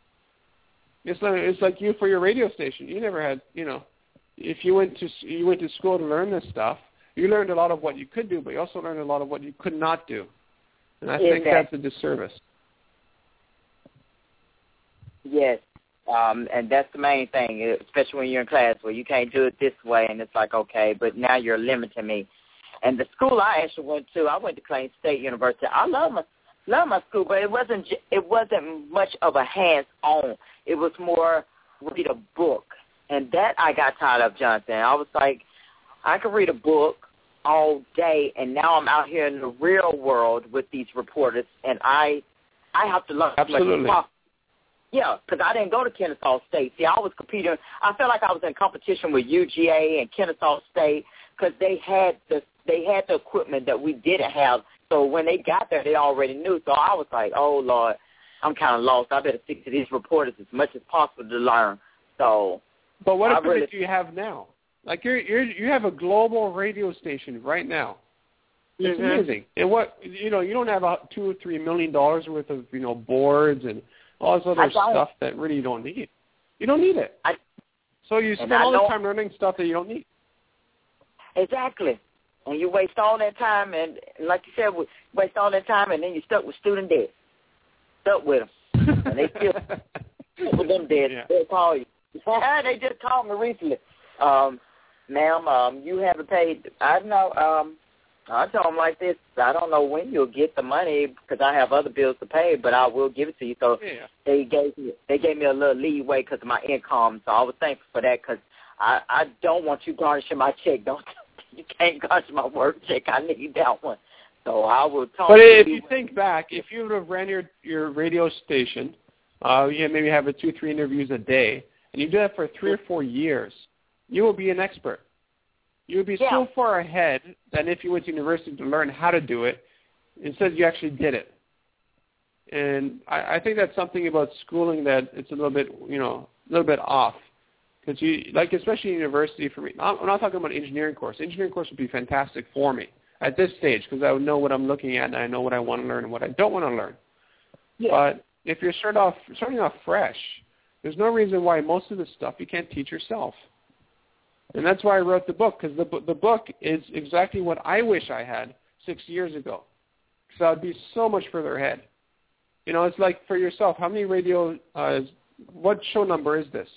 It's like, it's like you for your radio station. You never had, you know, if you went to you went to school to learn this stuff, you learned a lot of what you could do, but you also learned a lot of what you could not do. And I exactly. think that's a disservice. Yes, um, and that's the main thing, especially when you're in class where you can't do it this way, and it's like, okay, but now you're limiting me. And the school I actually went to, I went to Clayton State University. I love my love my school, but it wasn't it wasn't much of a hands-on. It was more read a book, and that I got tired of, Jonathan. I was like, I could read a book all day, and now I'm out here in the real world with these reporters, and I I have to learn as much as possible. Yeah, because I didn't go to Kennesaw State. See, I was competing. I felt like I was in competition with U G A and Kennesaw State because they had the they had the equipment that we didn't have. So when they got there, they already knew. So I was like, oh, Lord, I'm kind of lost. I better stick to these reporters as much as possible to learn. So, but what equipment really, do you have now? Like you're, you're you have a global radio station right now. It's mm-hmm. amazing. And what you know, you don't have a two or three million dollars worth of you know boards and all this other stuff that really you don't need. You don't need it. I, so you spend all this time learning stuff that you don't need. Exactly. And you waste all that time, and like you said, waste all that time, and then you're stuck with student debt. Stuck with them. And they still stuck with them debt. Yeah. They'll call you. They just called me recently. Um, ma'am, um, you haven't paid. I know. Um, I told them like this. I don't know when you'll get the money because I have other bills to pay, but I will give it to you. So yeah. they gave me they gave me a little leeway because of my income. So I was thankful for that because I, I don't want you garnishing my check. Don't you can't garnish my work check. I need that one. So I will talk. But to if you, you think back, if you would have ran your your radio station, uh, you maybe have a two three interviews a day, and you do that for three or four years, you will be an expert. You would be yeah. so far ahead than if you went to university to learn how to do it, instead you actually did it. And I, I think that's something about schooling that it's a little bit, you know, a little bit off. Because you, like, especially in university for me, I'm not talking about engineering course. Engineering course would be fantastic for me at this stage because I would know what I'm looking at and I know what I want to learn and what I don't want to learn. Yeah. But if you're start off, starting off fresh, there's no reason why most of this stuff you can't teach yourself. And that's why I wrote the book, because the, the book is exactly what I wish I had six years ago. because I'd be so much further ahead. You know, it's like for yourself, how many radio, uh, what show number is this?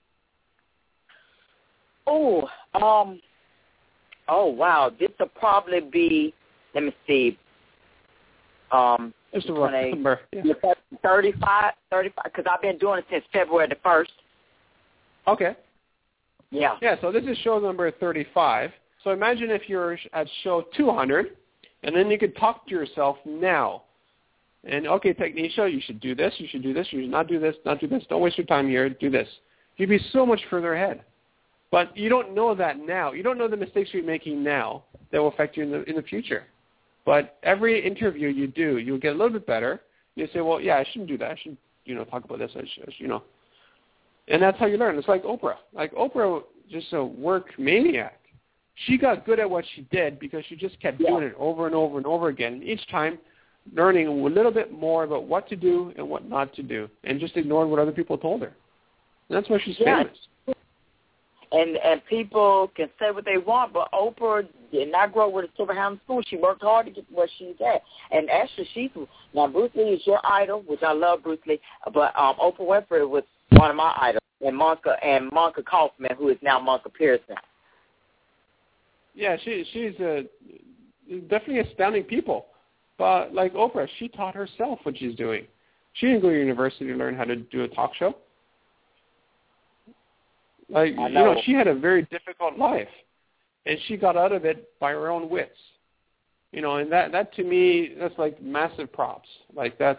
Oh, um, oh, wow. This will probably be, let me see, um, Just a rough number. Yeah. thirty-five, thirty-five, because I've been doing it since February the first. Okay. Yeah. Yeah, so this is show number thirty-five. So imagine if you're at show two hundred, and then you could talk to yourself now. And, okay, Technisha, you should do this, you should do this, you should not do this, not do this, don't waste your time here, do this. You'd be so much further ahead. But you don't know that now. You don't know the mistakes you're making now that will affect you in the in the future. But every interview you do, you'll get a little bit better. You say, well, yeah, I shouldn't do that. I shouldn't, you know, talk about this. I should, you know. And that's how you learn. It's like Oprah. Like Oprah, just a work maniac. She got good at what she did because she just kept yeah. doing it over and over and over again. And each time learning a little bit more about what to do and what not to do, and just ignoring what other people told her. And that's why she's yeah. famous. And and people can say what they want, but Oprah did not grow up with a silver hand spoon. She worked hard to get where she's at. And actually, she's now Bruce Lee is your idol, which I love Bruce Lee. But um, Oprah Winfrey was one of my idols, and Monica and Monica Kaufman, who is now Monica Pearson. Yeah, she she's a definitely astounding people. But like Oprah, she taught herself what she's doing. She didn't go to university to learn how to do a talk show. Like, know. you know, she had a very difficult life, and she got out of it by her own wits. You know, and that, that to me, that's like massive props. Like that's,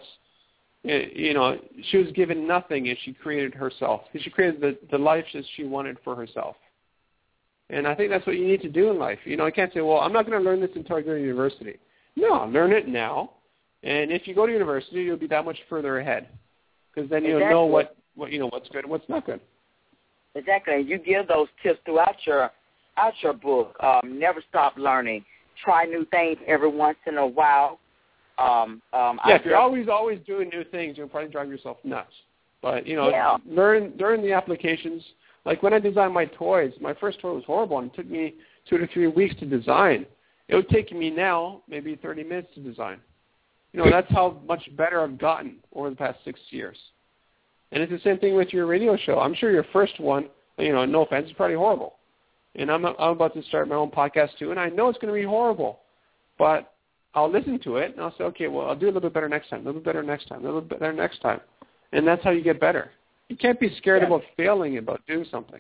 you know, she was given nothing and she created herself. She created the, the life that she wanted for herself. And I think that's what you need to do in life. You know, I can't say, well, I'm not going to learn this until I go to university. No, learn it now. And if you go to university, you'll be that much further ahead because then you'll exactly. know what, what, you know, what's good and what's not good. Exactly. You give those tips throughout your out your book. Um, never stop learning. Try new things every once in a while. Um, um, yeah, I if you're just, always, always doing new things, you'll probably drive yourself nuts. But, you know, yeah. learn, learn the applications. Like when I designed my toys, my first toy was horrible, and it took me two to three weeks to design. It would take me now maybe thirty minutes to design. You know, that's how much better I've gotten over the past six years. And it's the same thing with your radio show. I'm sure your first one, you know, no offense, is probably horrible. And I'm, I'm about to start my own podcast too, and I know it's going to be horrible. But I'll listen to it, and I'll say, okay, well, I'll do a little bit better next time, a little bit better next time, a little bit better next time. And that's how you get better. You can't be scared yeah. about failing, about doing something.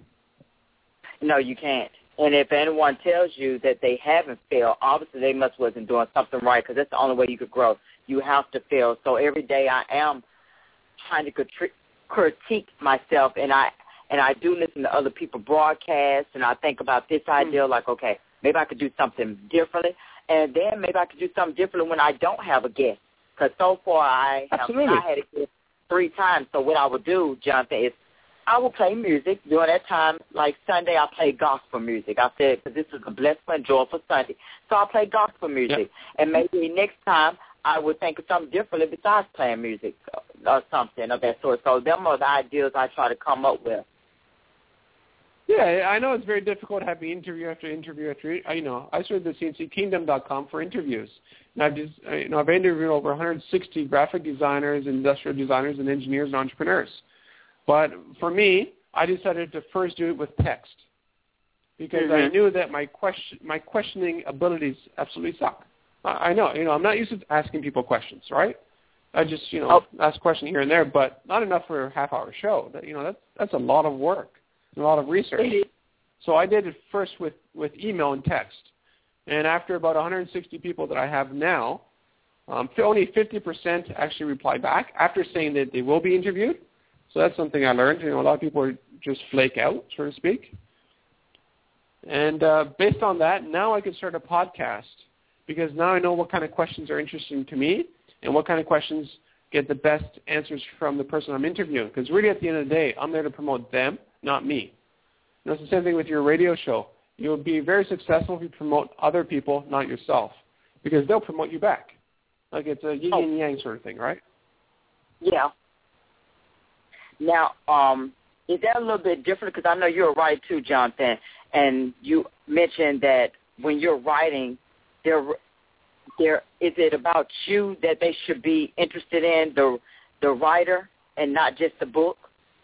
No, you can't. And if anyone tells you that they haven't failed, obviously they must wasn't doing something right because that's the only way you could grow. You have to fail. So every day I am trying to critique myself, and I and I do listen to other people broadcast, and I think about this idea mm-hmm. like, okay, maybe I could do something differently, and then maybe I could do something differently when I don't have a guest. Because so far I have Absolutely. I had a guest three times. So what I would do, Jonathan, is I will play music. During that time, like Sunday, I play gospel music. I said, because this is a blessed and joyful Sunday. So I play gospel music. Yep. And maybe next time I would think of something differently besides playing music or something of that sort. So them are the ideas I try to come up with. Yeah, I know it's very difficult having interview after interview after, you know, I started the C N C Kingdom dot com for interviews. And I've just, you know, I've interviewed over one hundred sixty graphic designers, industrial designers, and engineers and entrepreneurs. But for me, I decided to first do it with text because mm-hmm. I knew that my question, my questioning abilities absolutely suck. I know, you know, I'm not used to asking people questions, right? I just, you know, oh. ask questions here and there, but not enough for a half-hour show. That, you know, that's that's a lot of work, a lot of research. So I did it first with, with email and text. And after about one hundred sixty people that I have now, um, only fifty percent actually reply back after saying that they will be interviewed. So that's something I learned. You know, a lot of people just flake out, so to speak. And uh, based on that, now I can start a podcast because now I know what kind of questions are interesting to me and what kind of questions get the best answers from the person I'm interviewing. Because really at the end of the day, I'm there to promote them, not me. And it's the same thing with your radio show. You'll be very successful if you promote other people, not yourself, because they'll promote you back. Like it's a yin oh. and yang sort of thing, right? Yeah. Now, um, is that a little bit different? Because I know you're a writer too, Jonathan, and you mentioned that when you're writing, there there is it about you that they should be interested in, the the writer, and not just the book?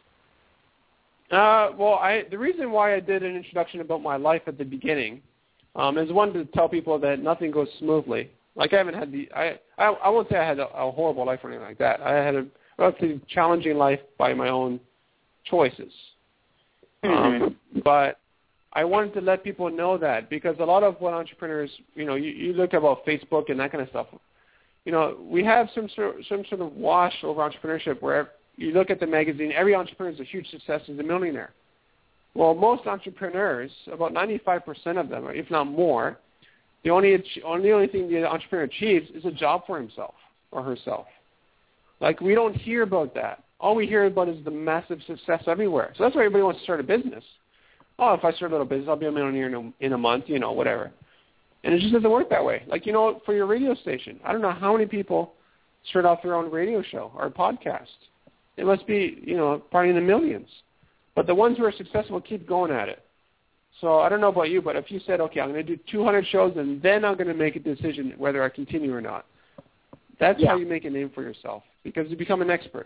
Uh, well, I the reason why I did an introduction about my life at the beginning um, is one to tell people that nothing goes smoothly. Like I haven't had the I I, I won't say I had a, a horrible life or anything like that. I had a relatively challenging life by my own choices. Mm-hmm. Um, but I wanted to let people know that because a lot of what entrepreneurs, you know, you, you look about Facebook and that kind of stuff. You know, we have some sort some sort of wash over entrepreneurship where you look at the magazine, every entrepreneur is a huge success, is a millionaire. Well, most entrepreneurs, about ninety-five percent of them, if not more, the only only only thing the entrepreneur achieves is a job for himself or herself. Like we don't hear about that. All we hear about is the massive success everywhere. So that's why everybody wants to start a business. Oh, if I start a little business, I'll be a millionaire in a, in a month, you know, whatever. And it just doesn't work that way. Like, you know, for your radio station, I don't know how many people start off their own radio show or podcast. It must be, you know, probably in the millions. But the ones who are successful keep going at it. So I don't know about you, but if you said, okay, I'm going to do two hundred shows and then I'm going to make a decision whether I continue or not, that's yeah. how you make a name for yourself because you become an expert.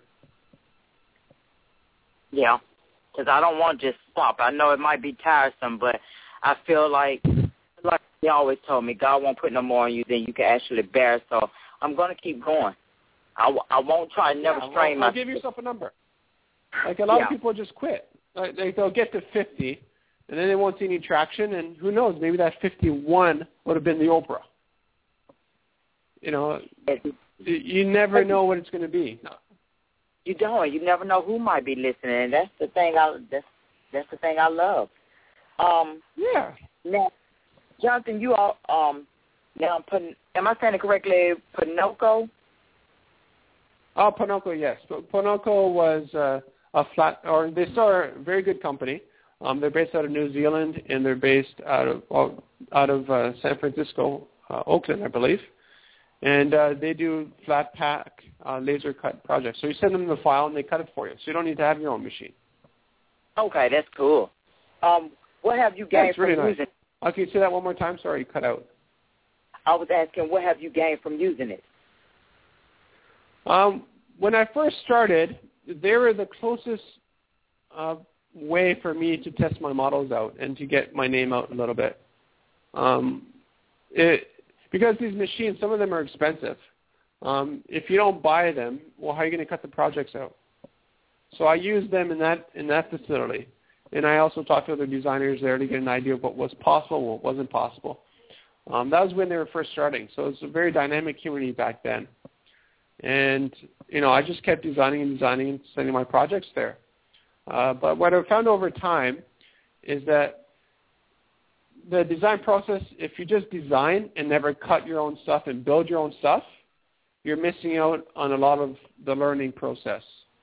Yeah, because I don't want to just stop. I know it might be tiresome, but I feel like, like they always told me, God won't put no more on you than you can actually bear. So I'm going to keep going. I, I won't try to never yeah, strain well, myself. Give yourself a number. Like a lot yeah. of people just quit. Like they, they'll get to fifty, and then they won't see any traction, and who knows, maybe that fifty-one would have been the Oprah. You know, it, you never know what it's going to be. You don't. You never know who might be listening, and that's the thing. I that's that's the thing I love. Um, yeah. Now, Jonathan, you all um now am I saying it correctly? Pinoco. Oh, Pinoco, yes. Pinoco was uh, a flat, or they still are a very good company. Um, they're based out of New Zealand, and they're based out of well, out of uh, San Francisco, uh, Oakland, I believe. And uh, they do flat pack uh, laser cut projects. So you send them the file, and they cut it for you. So you don't need to have your own machine. Okay, that's cool. Um, what have you gained yeah, it's really from nice. using it? Oh, can you say that one more time? Sorry, you cut out. I was asking, what have you gained from using it? Um, when I first started, they were the closest uh, way for me to test my models out and to get my name out a little bit. Um, it, because these machines, some of them are expensive. Um, if you don't buy them, well, how are you going to cut the projects out? So I used them in that in that facility, and I also talked to other designers there to get an idea of what was possible, what wasn't possible. Um, that was when they were first starting, so it was a very dynamic community back then. And, you know, I just kept designing and designing and sending my projects there. Uh, but what I found over time is that the design process, if you just design and never cut your own stuff and build your own stuff, you're missing out on a lot of the learning process.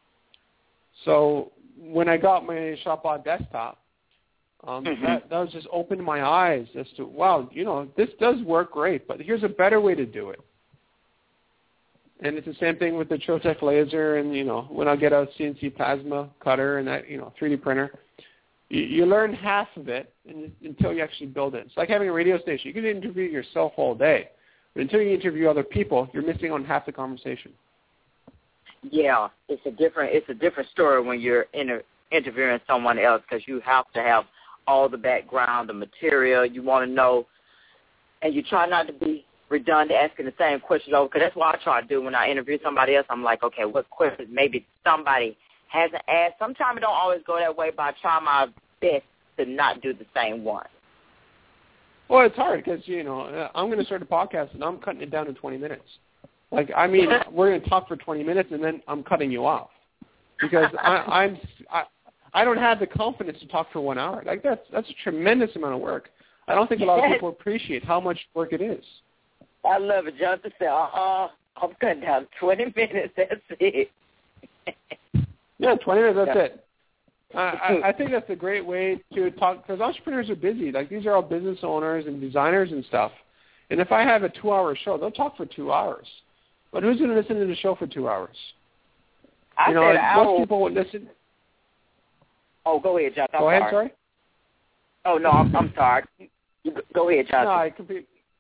So when I got my ShopBot desktop, um, mm-hmm. that, that was just opened my eyes as to, wow, you know, this does work great, but here's a better way to do it. And it's the same thing with the Trotec laser and, you know, when I get a C N C plasma cutter and that, you know, three D printer, you, you learn half of it and, until you actually build it. It's like having a radio station. You can interview yourself all day, but until you interview other people, you're missing on half the conversation. Yeah, it's a different it's a different story when you're inter- interviewing someone else because you have to have all the background, the material you want to know, and you try not to be redundant, asking the same questions over, because that's what I try to do when I interview somebody else. I'm like, okay, what questions maybe somebody hasn't asked. Sometimes it don't always go that way, but I try my best to not do the same one. Well, it's hard because, you know, I'm going to start a podcast, and I'm cutting it down to twenty minutes. Like, I mean, we're going to talk for twenty minutes, and then I'm cutting you off because I, I'm I, I don't have the confidence to talk for one hour. Like, that's that's a tremendous amount of work. I don't think a lot of people appreciate how much work it is. I love it. Jonathan said, uh-uh, I'm cutting down twenty minutes. That's it. Yeah, twenty minutes, that's it. Uh, I, I think that's a great way to talk, because entrepreneurs are busy. Like, these are all business owners and designers and stuff. And if I have a two-hour show, they'll talk for two hours. But who's going to listen to the show for two hours? I you know, said most will... people would listen. Oh, go ahead, Jonathan. Go I'm ahead, sorry. Oh, no, I'm, I'm sorry. You go ahead, Jonathan. No, I completely...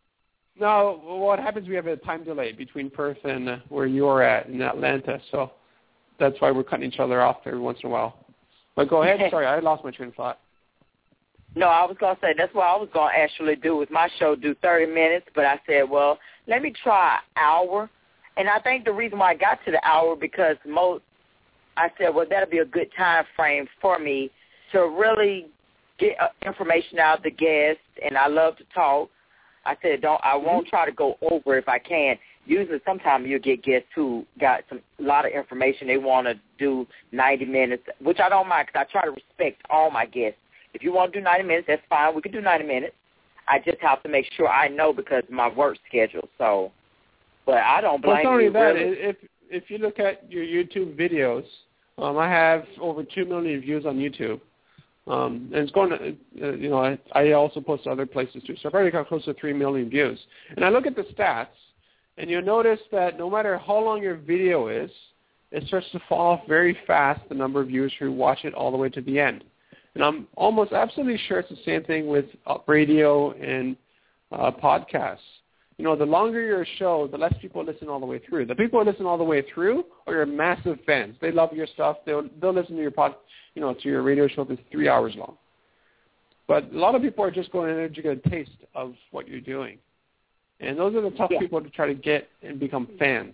No, what happens, we have a time delay between Perth and uh, where you're at in Atlanta, so that's why we're cutting each other off every once in a while. But go ahead. Sorry, I lost my train of thought. No, I was going to say, that's what I was going to actually do with my show, do thirty minutes, but I said, well, let me try an hour. And I think the reason why I got to the hour because most, I said, well, that'll be a good time frame for me to really get uh, information out of the guests, and I love to talk. I said, don't. I won't try to go over if I can. Usually, sometimes you'll get guests who got some a lot of information. They want to do ninety minutes, which I don't mind because I try to respect all my guests. If you want to do ninety minutes, that's fine. We can do ninety minutes. I just have to make sure I know because of my work schedule. So, but I don't blame you. Well, it's not only that. Really. If if you look at your YouTube videos, um, I have over two million views on YouTube. Um, and it's going to, uh, you know, I, I also post to other places too. So I've already got close to three million views. And I look at the stats, and you'll notice that no matter how long your video is, it starts to fall off very fast, the number of viewers who watch it all the way to the end. And I'm almost absolutely sure it's the same thing with radio and uh, podcasts. You know, the longer your show, the less people listen all the way through. The people who listen all the way through are your massive fans. They love your stuff. They'll they'll listen to your pod, you know, to your radio show that's three hours long. But a lot of people are just going in there to get a taste of what you're doing, and those are the tough yeah. people to try to get and become fans.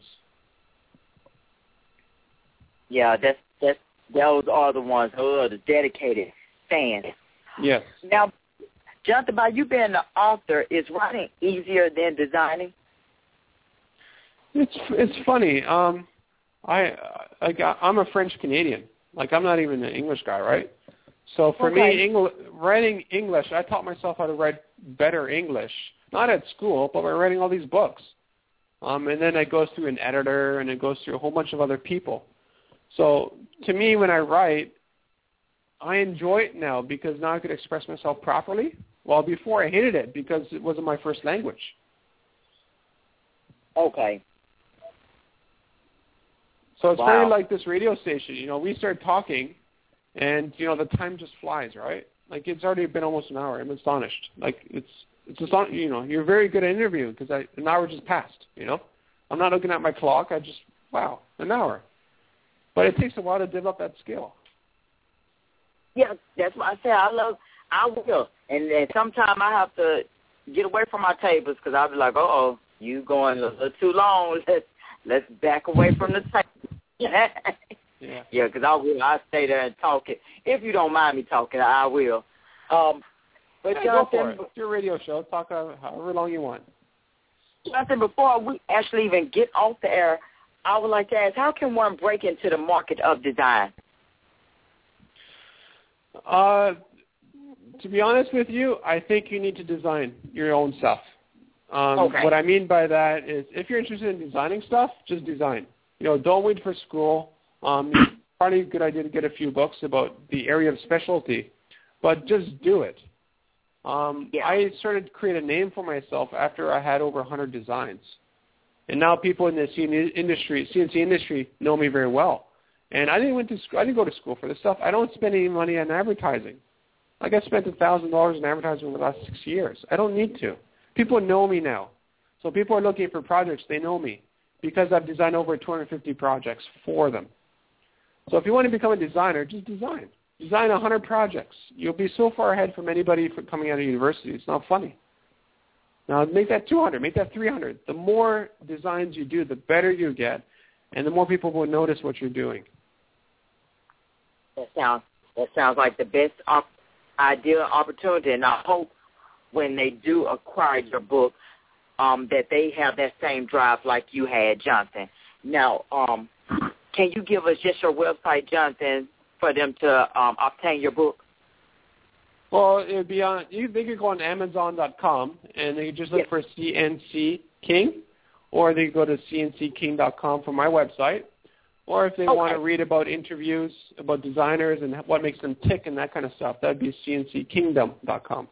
Yeah, that's that's those are the ones who are the dedicated fans. Yes. Now, Jonathan, by you being the author, is writing easier than designing? It's it's funny. Um, I I got I'm a French Canadian. Like I'm not even an English guy, right? So for okay. me, Engl- writing English, I taught myself how to write better English. Not at school, but by writing all these books. Um, and then it goes through an editor, and it goes through a whole bunch of other people. So to me, when I write, I enjoy it now because now I could express myself properly. Well, before I hated it because it wasn't my first language. Okay. So it's wow. very like this radio station. You know, we start talking, and, you know, the time just flies, right? Like, it's already been almost an hour. I'm astonished. Like, it's, it's aston- you know, you're very good at interviewing because an hour just passed, you know? I'm not looking at my clock. I just, wow, an hour. But it takes a while to develop that skill. Yeah, that's what I say. I love, I will. And then sometimes I have to get away from my tables because I'll be like, uh-oh, you going a little too long. Let's, let's back away from the table. yeah, yeah, because I will. I stay there and talk it. If you don't mind me talking, I will. Um, but yeah, Jonathan, go for it. It's your radio show. Talk however long you want. Jonathan, before we actually even get off the air, I would like to ask, how can one break into the market of design? Uh, to be honest with you, I think you need to design your own stuff. Um, okay. What I mean by that is if you're interested in designing stuff, just design. You know, don't wait for school. Um, it's probably a good idea to get a few books about the area of specialty, but just do it. Um, yeah. I started to create a name for myself after I had over one hundred designs. And now people in the C N C industry, C N C industry know me very well. And I didn't went to school. I didn't go to school for this stuff. I don't spend any money on advertising. Like I spent a thousand dollars in advertising over the last six years. I don't need to. People know me now. So people are looking for projects. They know me because I've designed over two hundred fifty projects for them. So if you want to become a designer, just design. Design one hundred projects. You'll be so far ahead from anybody from coming out of university. It's not funny. Now make that two hundred. Make that three hundred. The more designs you do, the better you get, and the more people will notice what you're doing. That sounds that sounds like the best op- ideal opportunity, and I hope when they do acquire your book, um, that they have that same drive like you had, Jonathan. Now, um, can you give us just your website, Jonathan, for them to um, obtain your book? Well, it would be on. You, they could go on Amazon dot com and they could just look yes. for C N C King, or they could go to C N C King dot com for my website. Or if they okay. want to read about interviews, about designers and what makes them tick and that kind of stuff, that would be C N C Kingdom dot com.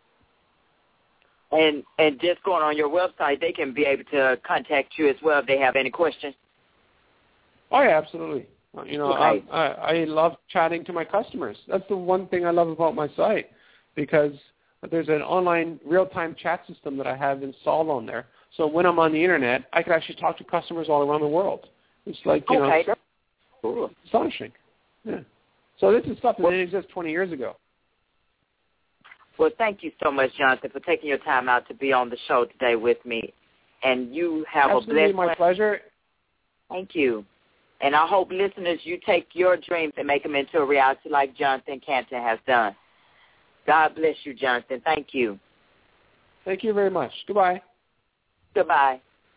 And and just going on your website, they can be able to contact you as well if they have any questions. Oh yeah, absolutely. You know, okay. I, I I love chatting to my customers. That's the one thing I love about my site, because there's an online real-time chat system that I have installed on there. So when I'm on the internet, I can actually talk to customers all around the world. It's like, you okay. know, cool. astonishing. Yeah. So this is stuff that didn't exist twenty years ago. Well, thank you so much, Jonathan, for taking your time out to be on the show today with me. And you have Absolutely, a blessed my pleasure. Thank you. And I hope, listeners, you take your dreams and make them into a reality like Jonathan Canton has done. God bless you, Jonathan. Thank you. Thank you very much. Goodbye. Goodbye.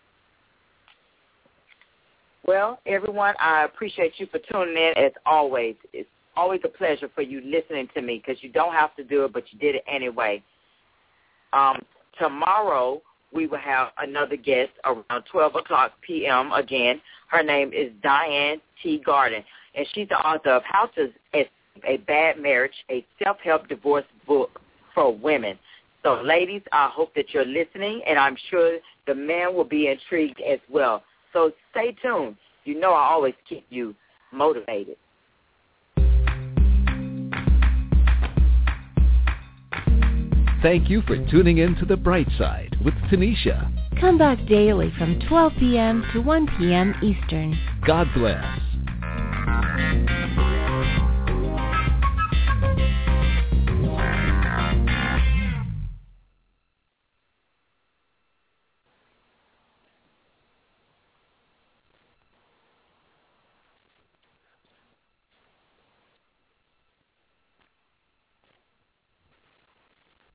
Well, everyone, I appreciate you for tuning in as always. It's always a pleasure for you listening to me because you don't have to do it, but you did it anyway. Um, tomorrow, we will have another guest around twelve o'clock p.m. again. Her name is Diane T. Garden, and she's the author of How to Escape a Bad Marriage, a Self-Help Divorce Book for Women. So, ladies, I hope that you're listening, and I'm sure the men will be intrigued as well. So stay tuned. You know I always keep you motivated. Thank you for tuning in to The Bright Side with Tanisha. Come back daily from twelve p.m. to one p.m. Eastern. God bless.